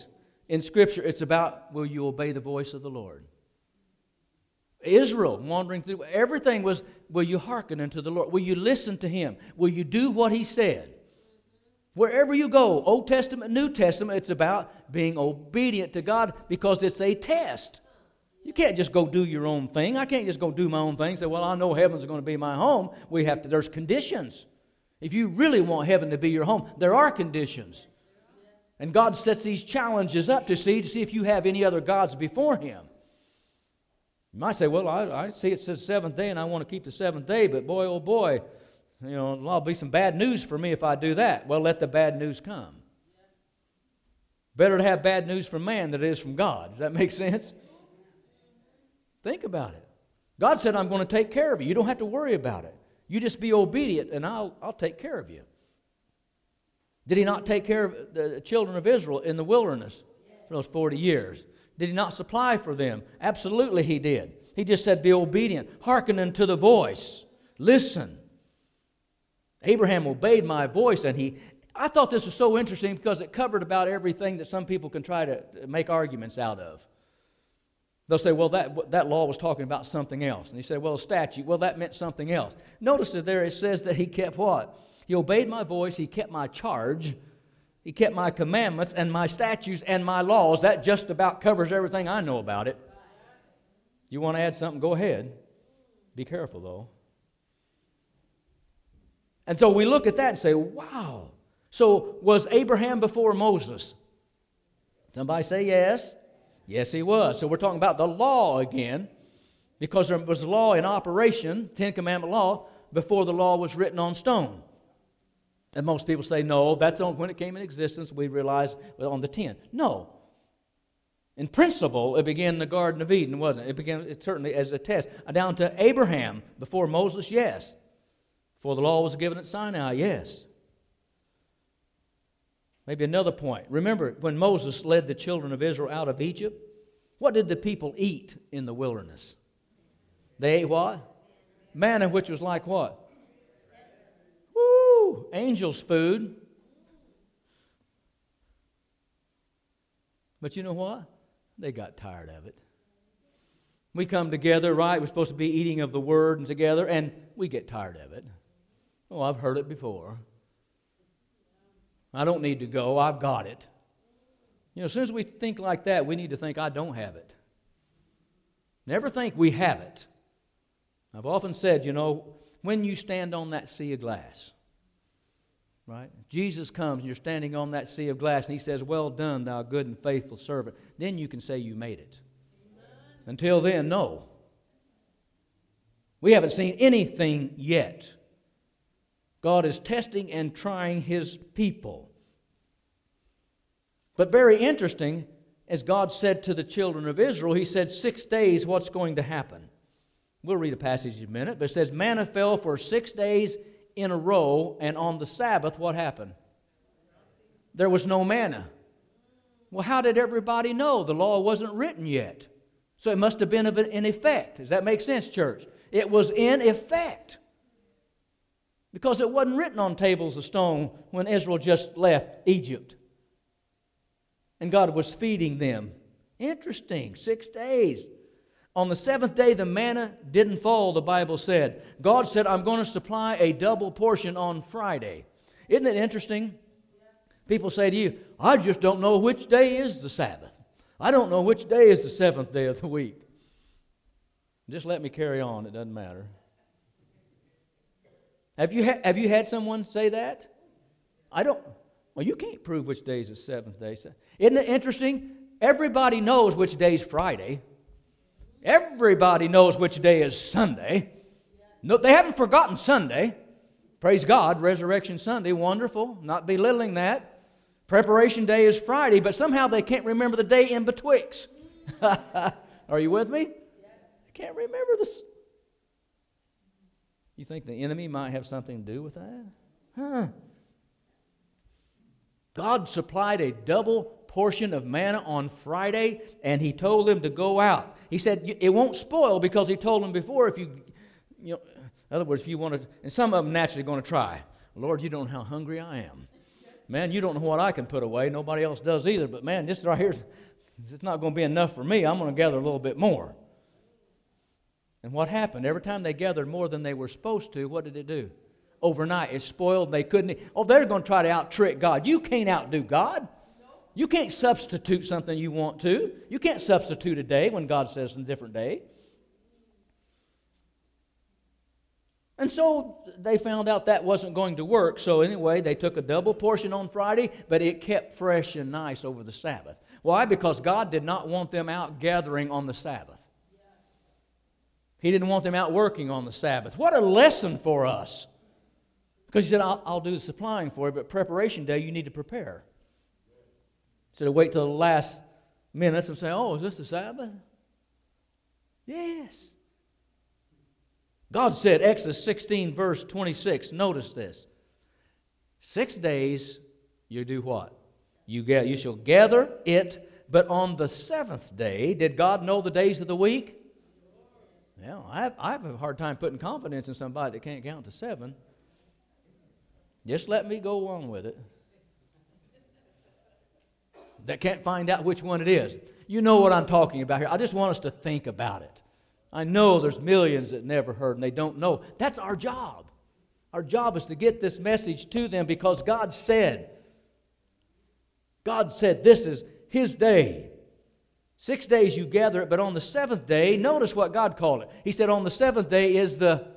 in Scripture, it's about, will you obey the voice of the Lord? Israel wandering through, everything was, will you hearken unto the Lord? Will you listen to Him? Will you do what He said? Wherever you go, Old Testament, New Testament, it's about being obedient to God because it's a test. You can't just go do your own thing. I can't just go do my own thing and say, well, I know heaven's going to be my home. We have to, there's conditions. If you really want heaven to be your home, there are conditions. And God sets these challenges up to see, to see if you have any other gods before Him. You might say, well, I, I see it says seventh day and I want to keep the seventh day, but boy, oh boy, you know, there'll be some bad news for me if I do that. Well, let the bad news come. Better to have bad news from man than it is from God. Does that make sense? Think about it. God said, I'm going to take care of you. You don't have to worry about it. You just be obedient and I'll, I'll take care of you. Did He not take care of the children of Israel in the wilderness for those forty years? Did He not supply for them? Absolutely He did. He just said, be obedient. Hearken unto the voice. Listen. Abraham obeyed my voice, and he, I thought this was so interesting because it covered about everything that some people can try to make arguments out of. They'll say, well, that, that law was talking about something else. And he said, well, a statute, well, that meant something else. Notice that there it says that he kept what? He obeyed my voice, he kept my charge, he kept my commandments and my statutes and my laws. That just about covers everything I know about it. You want to add something, go ahead. Be careful, though. And so we look at that and say, wow. So was Abraham before Moses? Somebody say yes. Yes, he was. So we're talking about the law again, because there was law in operation, Ten Commandment law, before the law was written on stone. And most people say, no, that's only when it came in existence we realized well, on the ten. No. In principle, it began in the Garden of Eden, wasn't it? It began it certainly as a test. Down to Abraham, before Moses, yes. Before the law was given at Sinai, yes. Maybe another point. Remember, when Moses led the children of Israel out of Egypt, what did the people eat in the wilderness? They ate what? Manna, which was like what? Woo! Angels' food. But you know what? They got tired of it. We come together, right? We're supposed to be eating of the Word and together, and we get tired of it. Oh, I've heard it before. I don't need to go. I've got it. You know, as soon as we think like that, we need to think, I don't have it. Never think we have it. I've often said, you know, when you stand on that sea of glass, right? Jesus comes and you're standing on that sea of glass and He says, well done, thou good and faithful servant. Then you can say you made it. Amen. Until then, no. We haven't seen anything yet. God is testing and trying His people. But very interesting, as God said to the children of Israel, He said, six days, what's going to happen? We'll read a passage in a minute, but it says, manna fell for six days in a row, and on the Sabbath, what happened? There was no manna. Well, how did everybody know? The law wasn't written yet. So it must have been in effect. Does that make sense, church? It was in effect. Because it wasn't written on tables of stone when Israel just left Egypt. And God was feeding them. Interesting. Six days. On the seventh day, the manna didn't fall, the Bible said. God said, I'm going to supply a double portion on Friday. Isn't it interesting? Yes. People say to you, I just don't know which day is the Sabbath. I don't know which day is the seventh day of the week. Just let me carry on. It doesn't matter. Have you, ha- have you had someone say that? I don't. Well, you can't prove which day is the seventh day. Isn't it interesting? Everybody knows which day is Friday. Everybody knows which day is Sunday. No, they haven't forgotten Sunday. Praise God, Resurrection Sunday, wonderful. Not belittling that. Preparation Day is Friday, but somehow they can't remember the day in betwixt. Are you with me? Yes. They can't remember this. You think the enemy might have something to do with that? Huh. God supplied a double portion of manna on Friday, and He told them to go out. He said it won't spoil because He told them before if you, you know, in other words, if you want to, and some of them naturally going to try. Lord, you don't know how hungry I am. Man, you don't know what I can put away. Nobody else does either. But man, this right here, it's not going to be enough for me. I'm going to gather a little bit more. And what happened? Every time they gathered more than they were supposed to, what did it do? Overnight, it spoiled. They couldn't. Oh, they're going to try to out-trick God. You can't outdo God. You can't substitute something you want to. You can't substitute a day when God says a different day. And so they found out that wasn't going to work. So anyway, they took a double portion on Friday, but it kept fresh and nice over the Sabbath. Why? Because God did not want them out gathering on the Sabbath. He didn't want them out working on the Sabbath. What a lesson for us. Because he said, I'll, I'll do the supplying for you, but preparation day, you need to prepare. Instead of wait till the last minutes and say, oh, is this the Sabbath? Yes. God said, Exodus sixteen, verse twenty-six, notice this. Six days you do what? You get, you shall gather it, but on the seventh day, did God know the days of the week? Yeah, I have, I have a hard time putting confidence in somebody that can't count to seven. Just let me go along with it. That can't find out which one it is. You know what I'm talking about here. I just want us to think about it. I know there's millions that never heard and they don't know. That's our job. Our job is to get this message to them because God said, God said this is His day. Six days you gather it, but on the seventh day, notice what God called it. He said on the seventh day is the,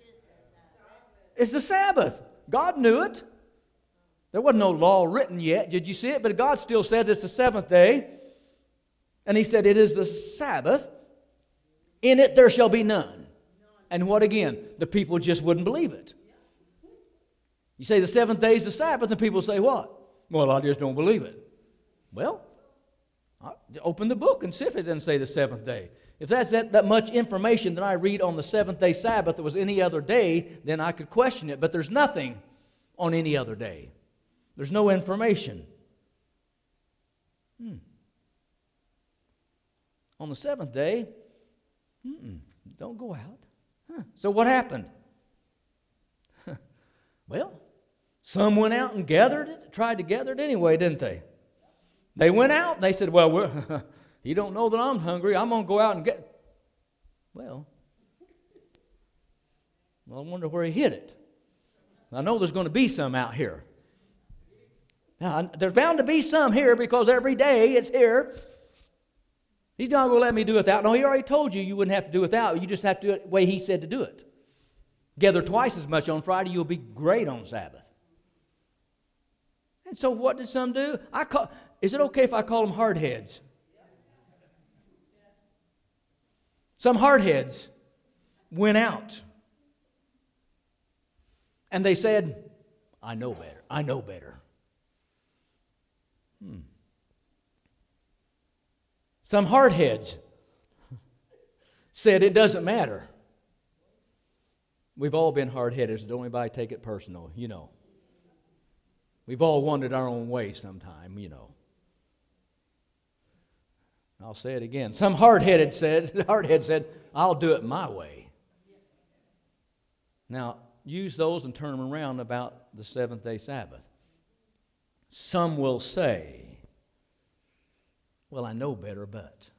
is the Sabbath. God knew it. There wasn't no law written yet. Did you see it? But God still says it's the seventh day. And He said it is the Sabbath. In it there shall be none. And what again? The people just wouldn't believe it. You say the seventh day is the Sabbath, and people say what? Well, I just don't believe it. Well, open the book and see if it doesn't say the seventh day. If that's that, that much information that I read on the seventh day Sabbath that was any other day, then I could question it. But there's nothing on any other day. There's no information. Hmm. On the seventh day, mm-mm, don't go out. Huh. So what happened? Well, some went out and gathered it, tried to gather it anyway, didn't they? They went out and they said, well, we're, you don't know that I'm hungry. I'm going to go out and get. Well, well, I wonder where he hid it. I know there's going to be some out here. Now, there's bound to be some here because every day it's here. He's not going to let me do it without. No, He already told you you wouldn't have to do it without. You just have to do it the way He said to do it. Gather twice as much on Friday, you'll be great on Sabbath. And so what did some do? I call, is it okay if I call them hardheads? Some hardheads went out. And they said, I know better. I know better. Hmm. Some hardheads said it doesn't matter. We've all been hard-headed, so don't anybody take it personal, you know. We've all wanted our own way sometime, you know. I'll say it again. Some hard-headed said, hardhead said, I'll do it my way. Now, use those and turn them around about the seventh day Sabbath. Some will say, well, I know better, but.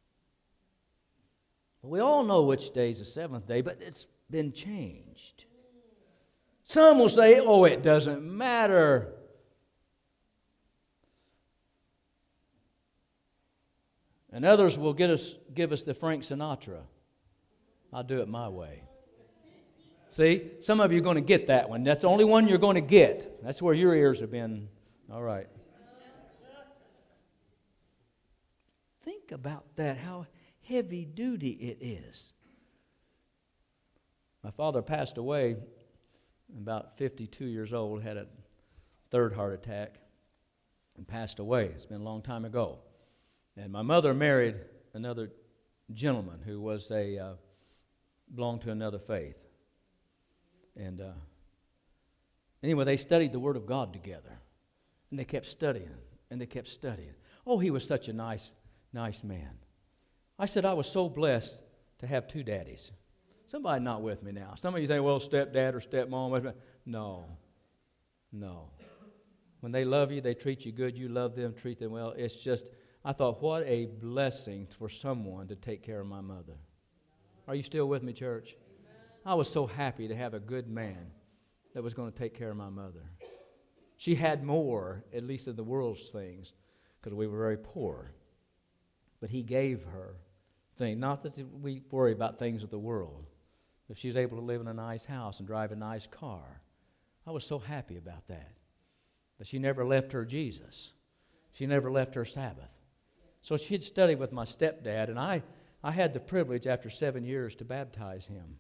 We all know which day is the seventh day, but it's been changed. Some will say, oh, it doesn't matter. And others will get us, give us the Frank Sinatra. I'll do it my way. See, some of you are going to get that one. That's the only one you're going to get. That's where your ears have been. All right. Think about that, how heavy duty it is. My father passed away about fifty-two years old, had a third heart attack, and passed away. It's been a long time ago. And my mother married another gentleman who was a uh, belonged to another faith. And uh, anyway, they studied the Word of God together. And they kept studying, and they kept studying. Oh, he was such a nice, nice man. I said I was so blessed to have two daddies. Somebody not with me now. Some of you say, well, stepdad or stepmom. No, no. When they love you, they treat you good. You love them, treat them well. It's just, I thought, what a blessing for someone to take care of my mother. Are you still with me, church? I was so happy to have a good man that was going to take care of my mother. She had more, at least in the world's things, because we were very poor. But he gave her things. Not that we worry about things of the world. If she was able to live in a nice house and drive a nice car, I was so happy about that. But she never left her Jesus. She never left her Sabbath. So she'd study with my stepdad, and I, I had the privilege after seven years to baptize him.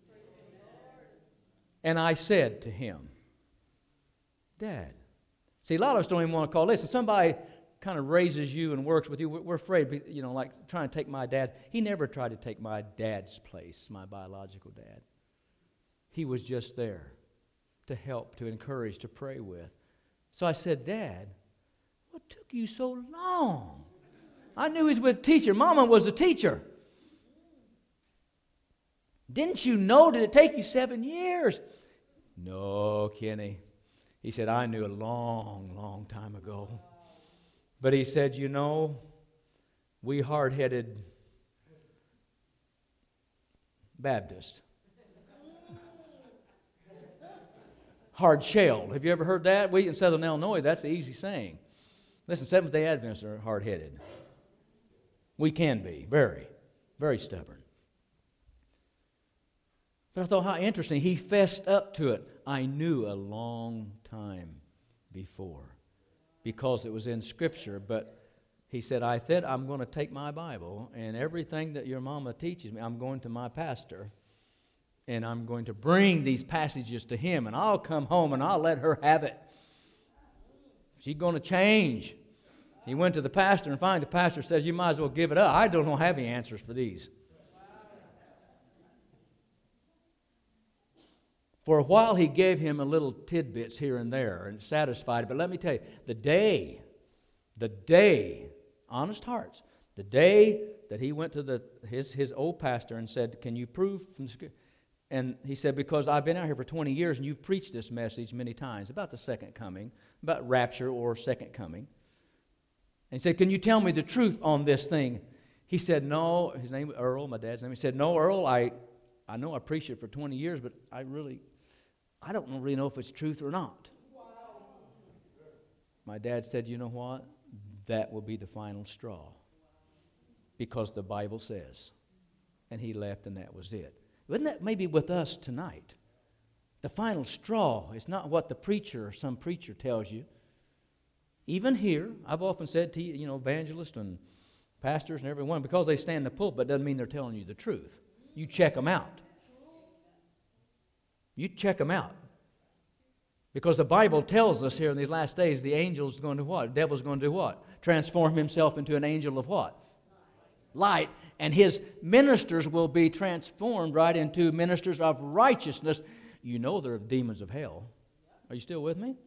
And I said to him, Dad, see, a lot of us don't even want to call. Listen, somebody kind of raises you and works with you. We're afraid, you know, like trying to take my dad. He never tried to take my dad's place, my biological dad. He was just there to help, to encourage, to pray with. So I said, Dad, what took you so long? I knew he was with a teacher. Mama was a teacher. Didn't you know? Did it take you seven years? No, Kenny. He said, I knew a long, long time ago. But he said, you know, we hard-headed Baptists, hard-shelled. Have you ever heard that? We in Southern Illinois, that's the easy saying. Listen, Seventh-day Adventists are hard-headed. We can be, very, very stubborn. But I thought, how interesting. He fessed up to it. I knew a long time before because it was in Scripture. But he said, I said, I'm going to take my Bible and everything that your mama teaches me, I'm going to my pastor and I'm going to bring these passages to him, and I'll come home and I'll let her have it. She's going to change. He went to the pastor and finally the pastor says, you might as well give it up. I don't have any answers for these. For a while he gave him a little tidbits here and there and satisfied. But let me tell you, the day, the day, honest hearts, the day that he went to the his his old pastor and said, can you prove from Scripture? And he said, because I've been out here for twenty years and you've preached this message many times about the second coming, about rapture or second coming. And he said, can you tell me the truth on this thing? He said, no. His name was Earl, my dad's name. He said, no, Earl, I, I know I preached it for twenty years, but I really... I don't really know if it's truth or not. Wow. My dad said, you know what? That will be the final straw. Because the Bible says. And he left and that was it. Isn't that maybe with us tonight? The final straw is not what the preacher or some preacher tells you. Even here, I've often said to you, you know, evangelists and pastors and everyone, because they stand in the pulpit doesn't mean they're telling you the truth. You check them out. You check them out. Because the Bible tells us here in these last days, the angel's going to what? The devil's going to do what? Transform himself into an angel of what? Light. And his ministers will be transformed right into ministers of righteousness. You know they're demons of hell. Are you still with me?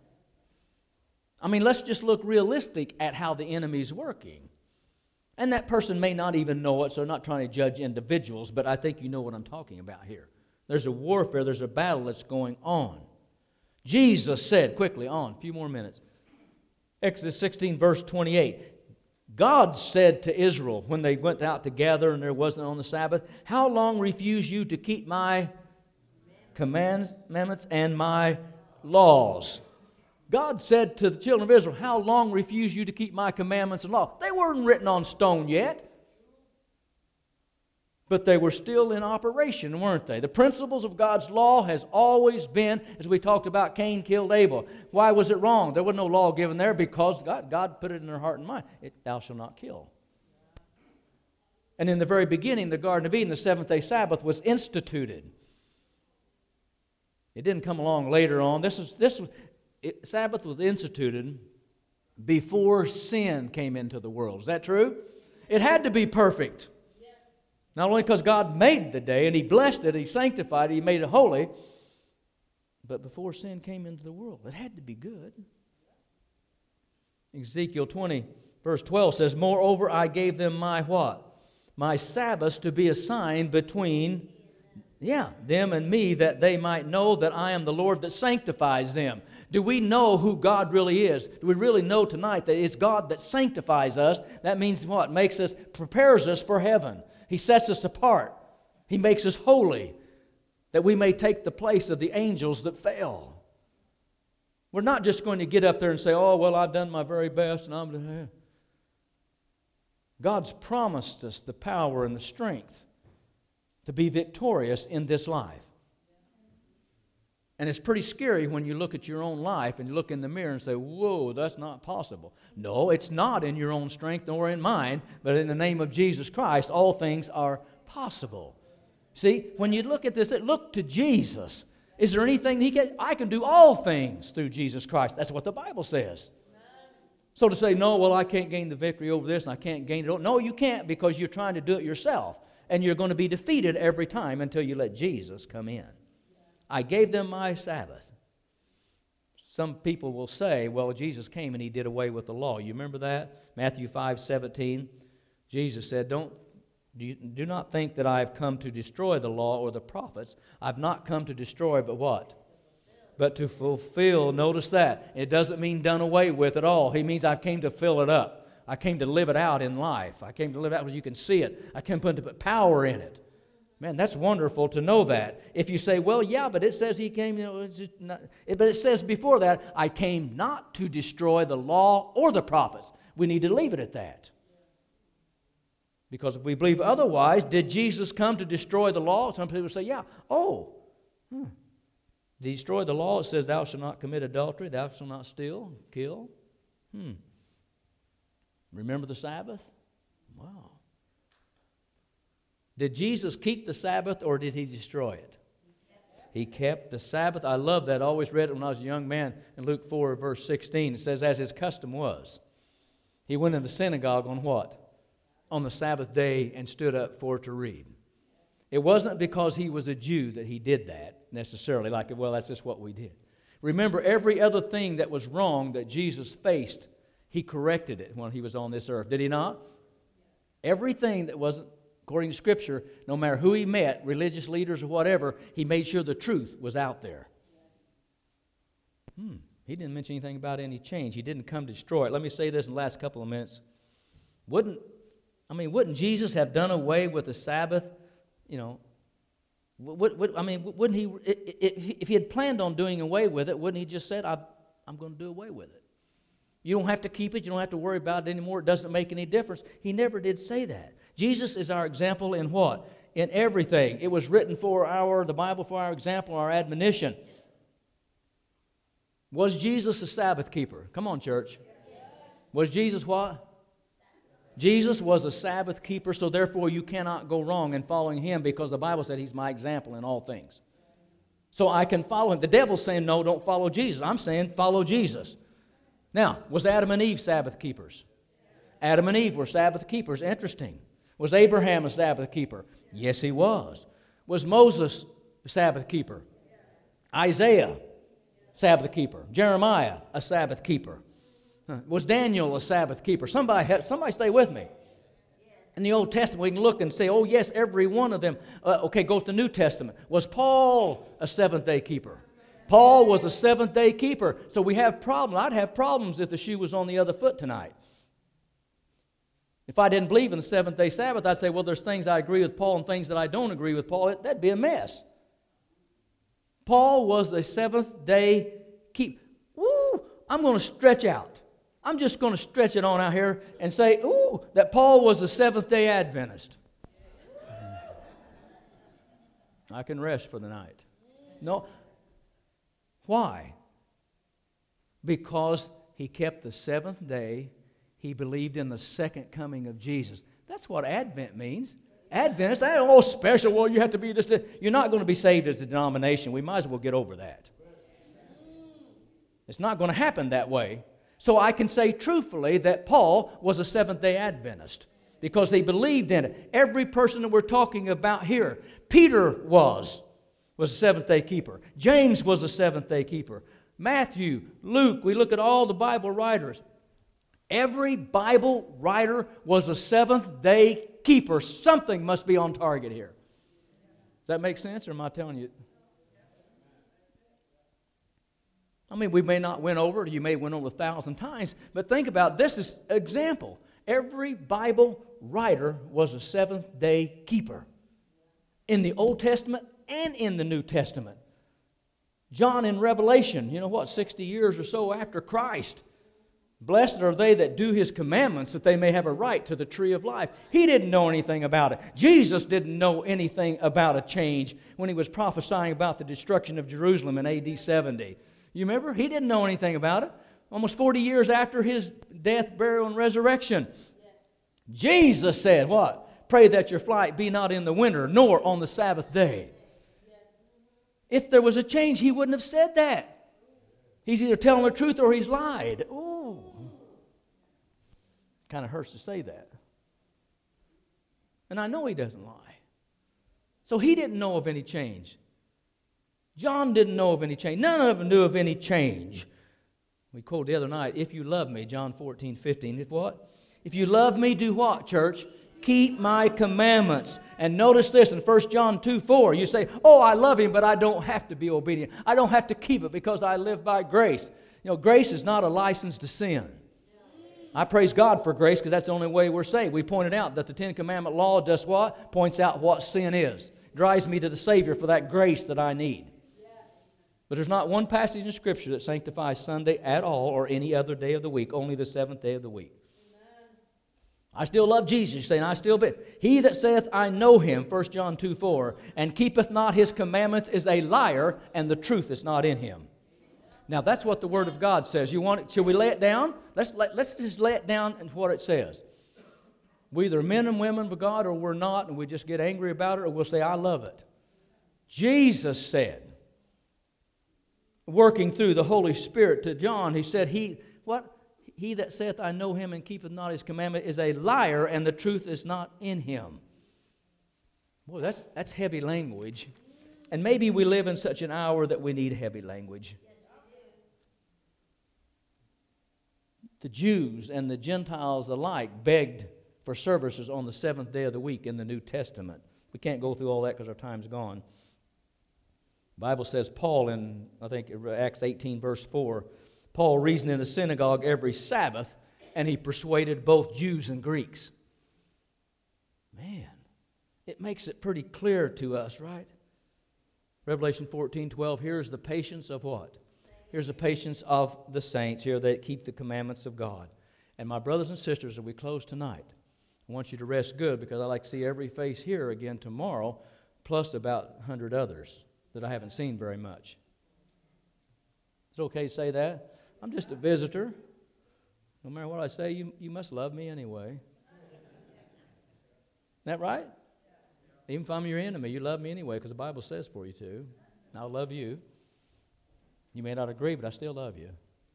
I mean, let's just look realistic at how the enemy's working. And that person may not even know it, so I'm not trying to judge individuals, but I think you know what I'm talking about here. There's a warfare, there's a battle that's going on. Jesus said, quickly on, a few more minutes. Exodus sixteen, verse twenty-eight. God said to Israel when they went out together and there wasn't on the Sabbath, how long refuse you to keep my commandments and my laws? God said to the children of Israel, how long refuse you to keep my commandments and laws? They weren't written on stone yet. But they were still in operation, weren't they? The principles of God's law has always been, as we talked about, Cain killed Abel. Why was it wrong? There was no law given there because God, God put it in their heart and mind. It, thou shalt not kill. And in the very beginning, the Garden of Eden, the seventh-day Sabbath was instituted. It didn't come along later on. This was this was, it, Sabbath was instituted before sin came into the world. Is that true? It had to be perfect. Not only because God made the day and He blessed it, He sanctified it, He made it holy, but before sin came into the world, it had to be good. Ezekiel twenty, verse twelve says, moreover, I gave them my what? My Sabbaths to be a sign between Yeah, them and me, that they might know that I am the Lord that sanctifies them. Do we know who God really is? Do we really know tonight that it's God that sanctifies us? That means what? Makes us, prepares us for heaven. He sets us apart. He makes us holy, that we may take the place of the angels that fell. We're not just going to get up there and say, oh, well, I've done my very best, and I'm... God's promised us the power and the strength to be victorious in this life. And it's pretty scary when you look at your own life and you look in the mirror and say, whoa, that's not possible. No, it's not in your own strength nor in mine, but in the name of Jesus Christ, all things are possible. See, when you look at this, look to Jesus. Is there anything He can? I can do all things through Jesus Christ. That's what the Bible says. So to say, no, well, I can't gain the victory over this and I can't gain it. No, you can't, because you're trying to do it yourself. And you're going to be defeated every time until you let Jesus come in. I gave them my Sabbath. Some people will say, well, Jesus came and He did away with the law. You remember that? Matthew five seventeen. Jesus said, Don't do, you, do not think that I have come to destroy the law or the prophets. I've not come to destroy, but what? But to fulfill. Notice that. It doesn't mean done away with at all. He means I came to fill it up. I came to live it out in life. I came to live it out because you can see it. I came to put power in it. Man, that's wonderful to know that. If you say, well, yeah, but it says He came, you know, it's just not, but it says before that, I came not to destroy the law or the prophets. We need to leave it at that. Because if we believe otherwise, did Jesus come to destroy the law? Some people say, yeah. Oh, hmm. Destroy the law. It says, thou shalt not commit adultery, thou shalt not steal, kill. Hmm. Remember the Sabbath? Wow. Did Jesus keep the Sabbath or did He destroy it? He kept the Sabbath. I love that. I always read it when I was a young man in Luke four, verse sixteen. It says, as His custom was, He went in the synagogue on what? On the Sabbath day and stood up for to read. It wasn't because He was a Jew that He did that necessarily, like, well, that's just what we did. Remember, every other thing that was wrong that Jesus faced, He corrected it when He was on this earth. Did He not? Everything that wasn't according to Scripture, no matter who He met, religious leaders or whatever, He made sure the truth was out there. Hmm. He didn't mention anything about any change. He didn't come to destroy it. Let me say this in the last couple of minutes. Wouldn't, I mean, wouldn't Jesus have done away with the Sabbath? You know, would, would, I mean, wouldn't He, if He had planned on doing away with it, wouldn't He just said, I'm going to do away with it? You don't have to keep it. You don't have to worry about it anymore. It doesn't make any difference. He never did say that. Jesus is our example in what? In everything. It was written for our, the Bible for our example, our admonition. Was Jesus a Sabbath keeper? Come on, church. Was Jesus what? Jesus was a Sabbath keeper, so therefore you cannot go wrong in following Him because the Bible said He's my example in all things. So I can follow Him. The devil's saying, no, don't follow Jesus. I'm saying, follow Jesus. Now, was Adam and Eve Sabbath keepers? Adam and Eve were Sabbath keepers. Interesting. Was Abraham a Sabbath keeper? Yes, he was. Was Moses a Sabbath keeper? Isaiah, Sabbath keeper. Jeremiah, a Sabbath keeper. Was Daniel a Sabbath keeper? Somebody, somebody stay with me. In the Old Testament, we can look and say, oh, yes, every one of them. Uh, okay, go to the New Testament. Was Paul a seventh-day keeper? Paul was a seventh-day keeper. So we have problems. I'd have problems if the shoe was on the other foot tonight. If I didn't believe in the seventh-day Sabbath, I'd say, well, there's things I agree with Paul and things that I don't agree with Paul. That'd be a mess. Paul was a seventh-day keeper. Woo! I'm going to stretch out. I'm just going to stretch it on out here and say, ooh, that Paul was a Seventh-day Adventist. I can rest for the night. No. Why? Because he kept the seventh day. He believed in the second coming of Jesus. That's what Advent means. Adventists, that ain't all special. Well, you have to be this. You're not going to be saved as a denomination. We might as well get over that. It's not going to happen that way. So I can say truthfully that Paul was a Seventh-day Adventist because he believed in it. Every person that we're talking about here, Peter was, was a seventh-day keeper. James was a seventh-day keeper. Matthew, Luke, we look at all the Bible writers. Every Bible writer was a seventh-day keeper. Something must be on target here. Does that make sense, or am I telling you? I mean, we may not win over it, you may win over a thousand times, but think about this is example. Every Bible writer was a seventh-day keeper in the Old Testament and in the New Testament. John in Revelation, you know what, sixty years or so after Christ, blessed are they that do His commandments, that they may have a right to the tree of life. He didn't know anything about it. Jesus didn't know anything about a change when He was prophesying about the destruction of Jerusalem in A D seventy. You remember? He didn't know anything about it. Almost forty years after His death, burial, and resurrection. Yes. Jesus said, what? Pray that your flight be not in the winter, nor on the Sabbath day. Yes. If there was a change, He wouldn't have said that. He's either telling the truth or He's lied. Ooh. Kind of hurts to say that. And I know He doesn't lie. So He didn't know of any change. John didn't know of any change. None of them knew of any change. We quoted the other night, if you love me, John fourteen, fifteen. If what? If you love me, do what, church? Keep my commandments. And notice this in First John two, four. You say, oh, I love Him, but I don't have to be obedient. I don't have to keep it because I live by grace. You know, grace is not a license to sin. I praise God for grace because that's the only way we're saved. We pointed out that the Ten Commandment law does what? Points out what sin is. Drives me to the Savior for that grace that I need. But there's not one passage in Scripture that sanctifies Sunday at all or any other day of the week, only the seventh day of the week. Amen. I still love Jesus, saying, I still be. He that saith, I know Him, First John two, four, and keepeth not His commandments is a liar, and the truth is not in him. Now, that's what the Word of God says. You want it? Should we lay it down? Let's, let, let's just lay it down in what it says. We're either men and women of God or we're not, and we just get angry about it, or we'll say, I love it. Jesus said, working through the Holy Spirit to John, He said, He what? He that saith, I know Him, and keepeth not His commandment is a liar, and the truth is not in him. Boy, that's, that's heavy language. And maybe we live in such an hour that we need heavy language. The Jews and the Gentiles alike begged for services on the seventh day of the week in the New Testament. We can't go through all that because our time's gone. The Bible says Paul in, I think, Acts eighteen, verse four, Paul reasoned in the synagogue every Sabbath, and he persuaded both Jews and Greeks. Man, it makes it pretty clear to us, right? Revelation fourteen, twelve, here's the patience of what? Here's the patience of the saints here that keep the commandments of God. And my brothers and sisters, as we close tonight, I want you to rest good because I like to see every face here again tomorrow, plus about a hundred others that I haven't seen very much. Is it okay to say that? I'm just a visitor. No matter what I say, you, you must love me anyway. Isn't that right? Even if I'm your enemy, you love me anyway because the Bible says for you to. And I'll love you. You may not agree, but I still love you.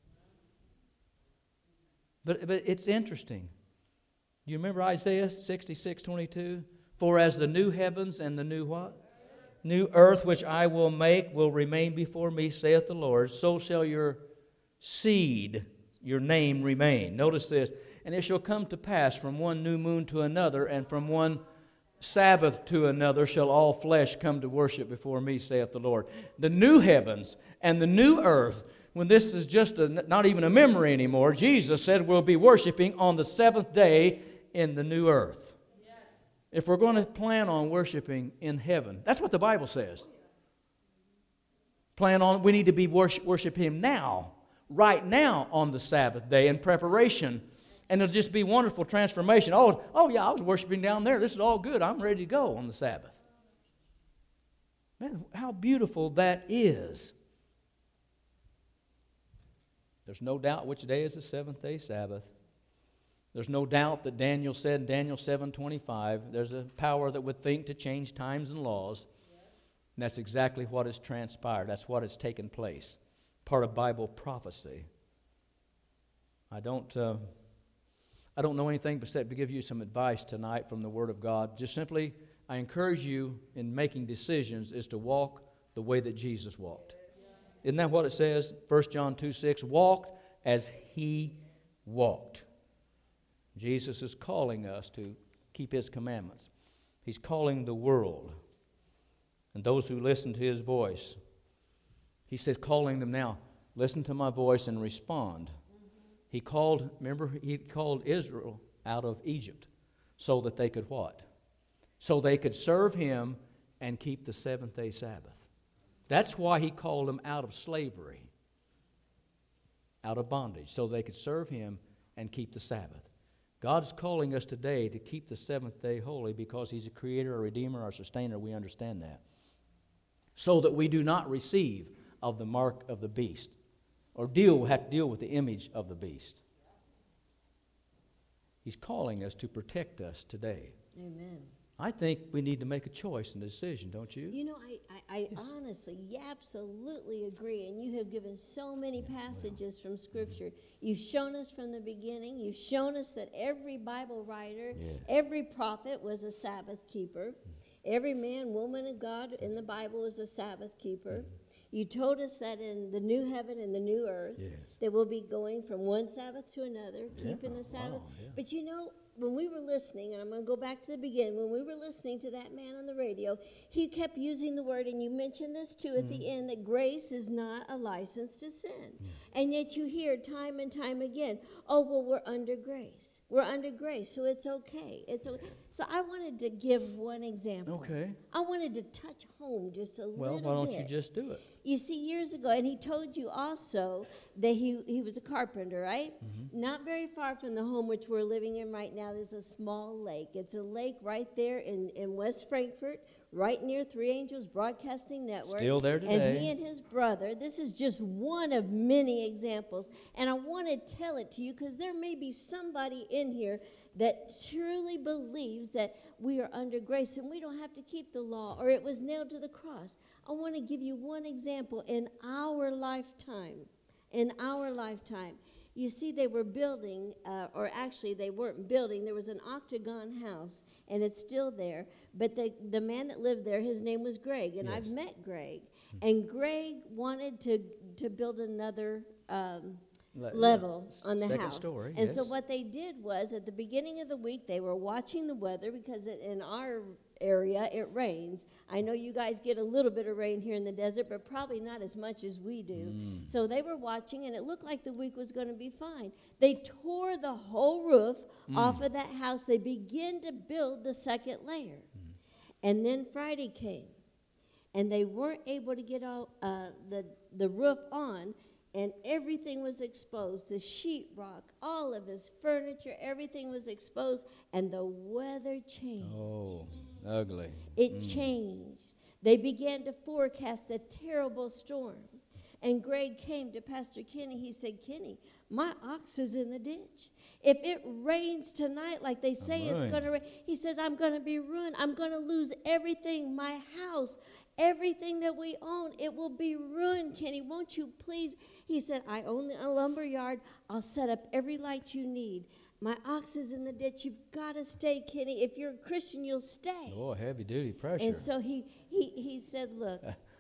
But, but it's interesting. You remember Isaiah sixty-six, twenty-two? For as the new heavens and the new what? New earth which I will make will remain before me, saith the Lord, so shall your seed, your name remain. Notice this. And it shall come to pass from one new moon to another, and from one Sabbath to another shall all flesh come to worship before me, saith the Lord. The new heavens and the new earth, when this is just a, not even a memory anymore, Jesus said we'll be worshiping on the seventh day in the new earth. If we're going to plan on worshiping in heaven, that's what the Bible says. Plan on, we need to be worship, worship Him now, right now on the Sabbath day in preparation. And it'll just be wonderful transformation. Oh, oh yeah, I was worshiping down there. This is all good. I'm ready to go on the Sabbath. Man, how beautiful that is. There's no doubt which day is the seventh day Sabbath. There's no doubt that Daniel said in Daniel seven twenty-five, there's a power that would think to change times and laws. And that's exactly what has transpired. That's what has taken place. Part of Bible prophecy. I don't, uh, I don't know anything except to give you some advice tonight from the Word of God. Just simply, I encourage you in making decisions is to walk the way that Jesus walked. Isn't that what it says? First John two six, walk as He walked. Jesus is calling us to keep His commandments. He's calling the world. and those who listen to his voice. He says, calling them now, listen to my voice and respond. Mm-hmm. He called, remember, he called Israel out of Egypt so that they could what? So they could serve him and keep the seventh day Sabbath. That's why he called them out of slavery, out of bondage, so they could serve him and keep the Sabbath. God is calling us today to keep the seventh day holy because he's a creator, a redeemer, our sustainer. We understand that. So that we do not receive of the mark of the beast or deal have to deal with the image of the beast. He's calling us to protect us today. Amen. I think we need to make a choice and a decision, don't you? You know, I, I, I yes. honestly, yeah, absolutely agree. And you have given so many passages from Scripture. You've shown us from the beginning. You've shown us that every Bible writer, yes. every prophet was a Sabbath keeper. Every man, woman of God in the Bible was a Sabbath keeper. You told us that in the new heaven and the new earth, yes. that we'll be going from one Sabbath to another, yeah. keeping the Sabbath. Wow, yeah. But you know, when we were listening, and I'm going to go back to the beginning, when we were listening to that man on the radio, he kept using the word, and you mentioned this too at mm. the end, that grace is not a license to sin. Yeah. And yet you hear time and time again, oh, well, we're under grace. We're under grace, so it's okay. It's okay. So I wanted to give one example. Okay. I wanted to touch home just a well, little bit. Well, why don't bit. you just do it? You see, years ago, and he told you also that he, he was a carpenter, right? Mm-hmm. Not very far from the home which we're living in right now, there's a small lake. It's a lake right there in, in West Frankfort, right near Three Angels Broadcasting Network. Still there today. And he and his brother, this is just one of many examples. And I want to tell it to you because there may be somebody in here that truly believes that we are under grace and we don't have to keep the law or it was nailed to the cross. I want to give you one example in our lifetime. In our lifetime. You see, they were building, uh, or actually they weren't building. There was an octagon house, and it's still there. But the, the man that lived there, his name was Greg, and yes. I've met Greg. Mm-hmm. And Greg wanted to, to build another um, Le- level uh, on the second house. Story, and yes. so what they did was, at the beginning of the week, they were watching the weather, because it, in our area, it rains. I know you guys get a little bit of rain here in the desert, but probably not as much as we do. Mm. So they were watching, and it looked like the week was going to be fine. They tore the whole roof mm. off of that house. They began to build the second layer. Mm. And then Friday came, and they weren't able to get all, uh, the, the roof on, and everything was exposed. The sheetrock, all of his furniture, everything was exposed, and the weather changed. Oh, ugly. It mm. changed. They began to forecast a terrible storm. And Greg came to Pastor Kenny. He said, Kenny, my ox is in the ditch. If it rains tonight like they say it's going to rain, he says, I'm going to be ruined. I'm going to lose everything, my house, everything that we own. It will be ruined, Kenny. Won't you please? He said, I own a lumber yard. I'll set up every light you need. My ox is in the ditch. You've got to stay, Kenny. If you're a Christian, you'll stay. Oh, heavy-duty pressure. And so he, he, he said, look,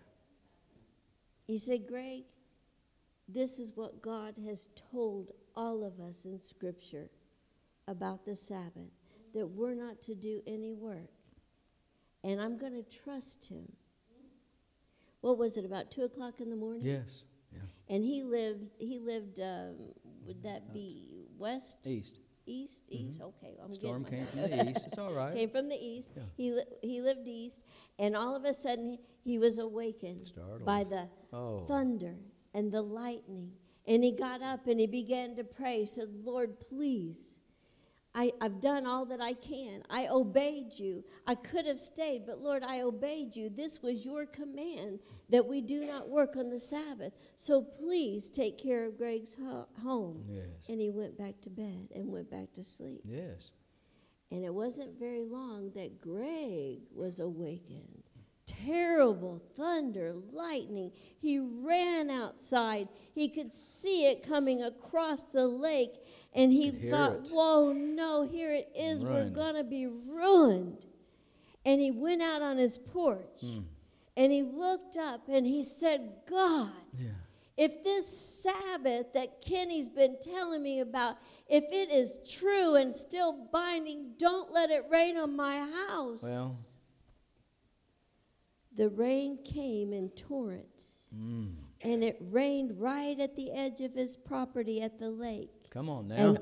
he said, Greg, this is what God has told all of us in Scripture about the Sabbath, that we're not to do any work. And I'm going to trust him. What was it, about two o'clock in the morning? Yes. Yeah. And he lives, he lived, um, would that be west? East. East, mm-hmm. east, okay. I'm Storm getting came from the east. It's all right. Came from the east. Yeah. He li- he lived east, and all of a sudden he, he was awakened Startled. by the oh. thunder and the lightning. And he got up and he began to pray. He said, Lord, please, I, I've done all that I can. I obeyed you. I could have stayed, but Lord, I obeyed you. This was your command that we do not work on the Sabbath. So please take care of Greg's ho- home. Yes. And he went back to bed and went back to sleep. Yes. And it wasn't very long that Greg was awakened. Terrible thunder, lightning. He ran outside. He could see it coming across the lake. And he thought, it. whoa, no, here it is. Run. We're going to be ruined. And he went out on his porch. Mm. And he looked up and he said, God, yeah. if this Sabbath that Kenny's been telling me about, if it is true and still binding, don't let it rain on my house. Well, the rain came in torrents. Mm. And it rained right at the edge of his property at the lake. Come on now. And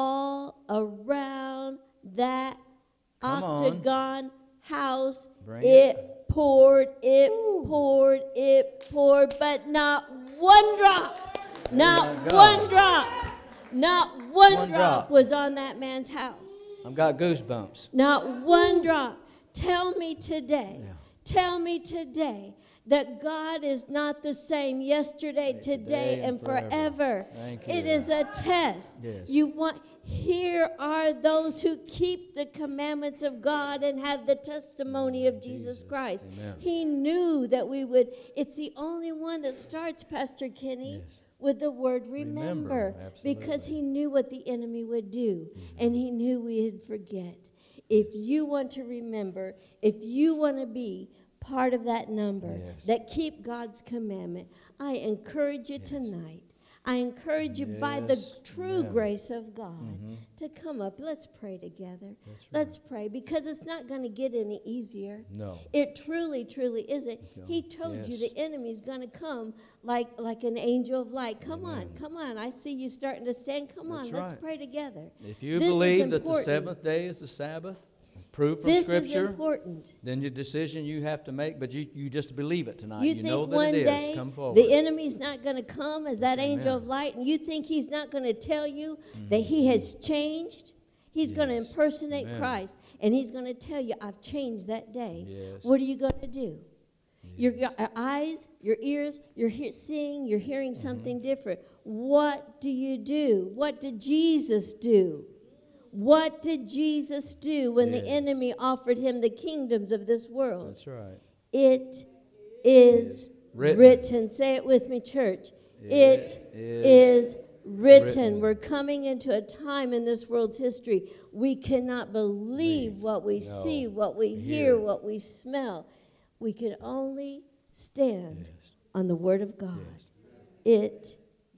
all around that Come octagon on. house, Bring it, it. poured, it Ooh. poured, it poured, but not one drop, not one drop, not one, one drop, drop was on that man's house. I've got goosebumps. Not one drop. Tell me today, Yeah. tell me today that God is not the same yesterday, today, today and and forever. Thank you. It is a test. Yes. You want here are those who keep the commandments of God and have the testimony of Jesus, Jesus. Christ. Amen. He knew that we would. It's the only one that starts, Pastor Kenny, Yes. with the word remember, Remember, because he knew what the enemy would do, Mm-hmm. and he knew we'd forget. If you want to remember, if you want to be part of that number Yes. that keep God's commandment, I encourage you Yes. tonight. I encourage you by the Yes. true Amen. grace of God Mhm. to come up. Let's pray together. That's right. Let's pray, because it's not going to get any easier. No. It truly, truly isn't. Okay. He told you Yes. the enemy's going to come like like an angel of light. Come Amen. on, come on. I see you starting to stand. Come That's on, let's right. pray together. If you This is believe that the important. seventh day is the Sabbath, proof from This Scripture, is important. then your decision you have to make, but you, you just believe it tonight. You, You, think know that one it is. day Come forward. the enemy's not going to come as that angel Amen. of light, and you think he's not going to tell you that he has changed? He's going to Yes. impersonate Amen. Christ, and he's going to tell you, I've changed that day. Yes. What are you going to do? Your your eyes, your ears, you're he- seeing, you're hearing something different. What do you do? What did Jesus do? What did Jesus do when Yes. the enemy offered him the kingdoms of this world? That's right. It is Written. written. Say it with me, church. It It is is written. written. We're coming into a time in this world's history we cannot believe what we No. see, what we hear, Hear. what we smell. We can only stand Yes. on the Word of God. Yes. It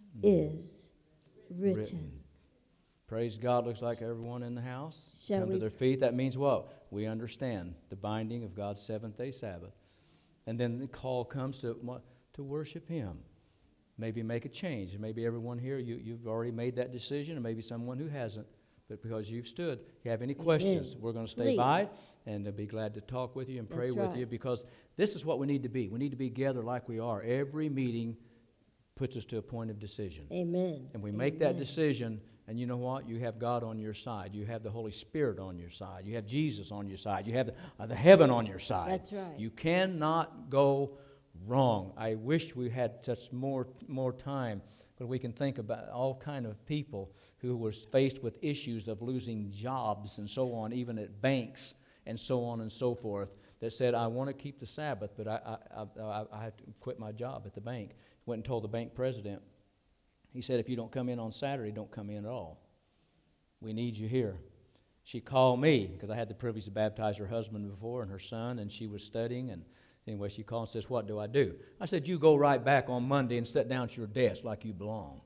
is written. Written. Praise God. Looks like everyone in the house Shall come we- to their feet. That means what? We understand the binding of God's seventh day Sabbath. And then the call comes to what? To worship Him. Maybe make a change. And maybe everyone here, you, you've already made that decision, and maybe someone who hasn't. But because you've stood, if you have any questions, we're going to stay Please. by and uh, be glad to talk with you and pray That's with right. you, because this is what we need to be. We need to be gathered like we are. Every meeting puts us to a point of decision. Amen. And we make that Amen. decision, and you know what? You have God on your side. You have the Holy Spirit on your side. You have Jesus on your side. You have the, uh, the heaven on your side. That's right. You cannot go wrong. I wish we had such more more time, but we can think about all kind of people who were faced with issues of losing jobs and so on, even at banks and so on and so forth, that said, I want to keep the Sabbath, but I, I, I, I have to quit my job at the bank. Went and told the bank president, he said, if you don't come in on Saturday, don't come in at all. We need you here. She called me, because I had the privilege to baptize her husband before and her son, and she was studying, and anyway, she called and says, what do I do? I said, you go right back on Monday and sit down at your desk like you belong.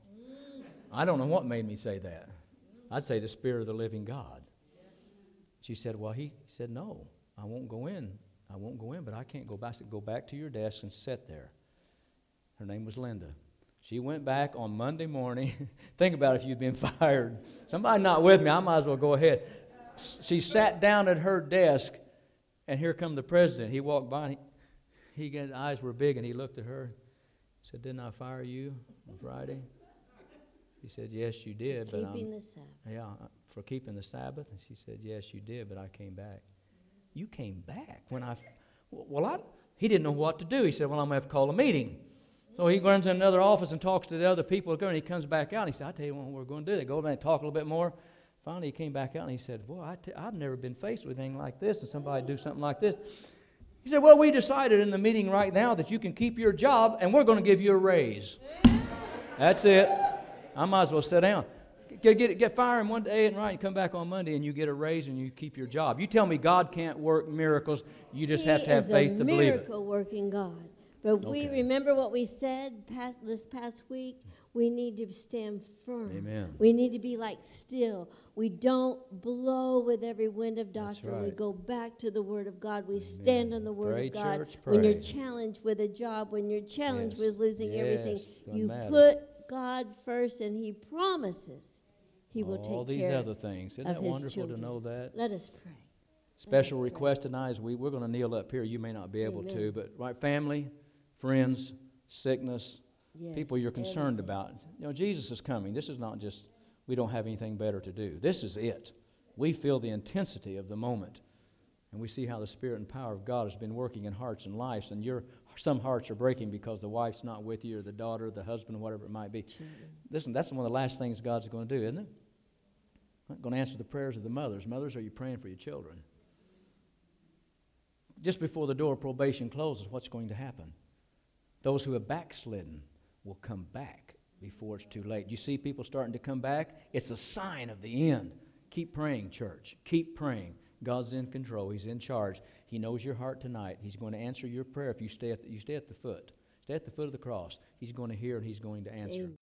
I don't know what made me say that. I'd say the Spirit of the living God. She said, well, he said, no, I won't go in. I won't go in, but I can't go back. I said, go back to your desk and sit there. Her name was Linda. She went back on Monday morning. Think about if you'd been fired. Somebody not with me, I might as well go ahead. She sat down at her desk, and here come the president. He walked by, and he, he his eyes were big, and he looked at her. He said, didn't I fire you on Friday? She said, yes, you did. but Keeping I'm, the Sabbath. Yeah, for keeping the Sabbath. And she said, yes, you did, but I came back. You came back? When I, well, I, he didn't know what to do. He said, well, I'm going to have to call a meeting. So he runs in another office and talks to the other people, and he comes back out, and he said, I tell you what we're going to do. They go over there and talk a little bit more. Finally, he came back out, and he said, boy, I t- I've never been faced with anything like this, and somebody do something like this. He said, well, we decided in the meeting right now that you can keep your job, and we're going to give you a raise. That's it. I might as well sit down. Get, get, get fired one day and right, and come back on Monday, and you get a raise, and you keep your job. You tell me God can't work miracles. You just He have to have is faith a to believe it. miracle-working God. But we Okay. remember what we said past, this past week. We need to stand firm. Amen. We need to be like still. We don't blow with every wind of That's doctrine. We right. go back to the Word of God. We stand on the Word Pray, of God. church, When you're pray. challenged with a job, when you're challenged Yes. with losing everything, Yes. Doesn't you matter. put God first, and He promises He will All take these care other things. Isn't of that His wonderful children. to know that? Let us pray. Special pray. request tonight is we, we're going to kneel up here. You may not be able to, Amen. but right, family, friends, sickness, Yes, people you're concerned everything. about. You know, Jesus is coming. This is not just, we don't have anything better to do. This is it. We feel the intensity of the moment, and we see how the Spirit and power of God has been working in hearts and lives, and your, some hearts are breaking because the wife's not with you, or the daughter, the husband, whatever it might be. Children. Listen, that's one of the last things God's going to do, isn't it? Not going to answer the prayers of the mothers. Mothers, are you praying for your children? Just before the door of probation closes, what's going to happen? Those who have backslidden will come back before it's too late. You see people starting to come back? It's a sign of the end. Keep praying, church. Keep praying. God's in control. He's in charge. He knows your heart tonight. He's going to answer your prayer if you stay at the, you stay at the foot. Stay at the foot of the cross. He's going to hear and He's going to answer. Amen.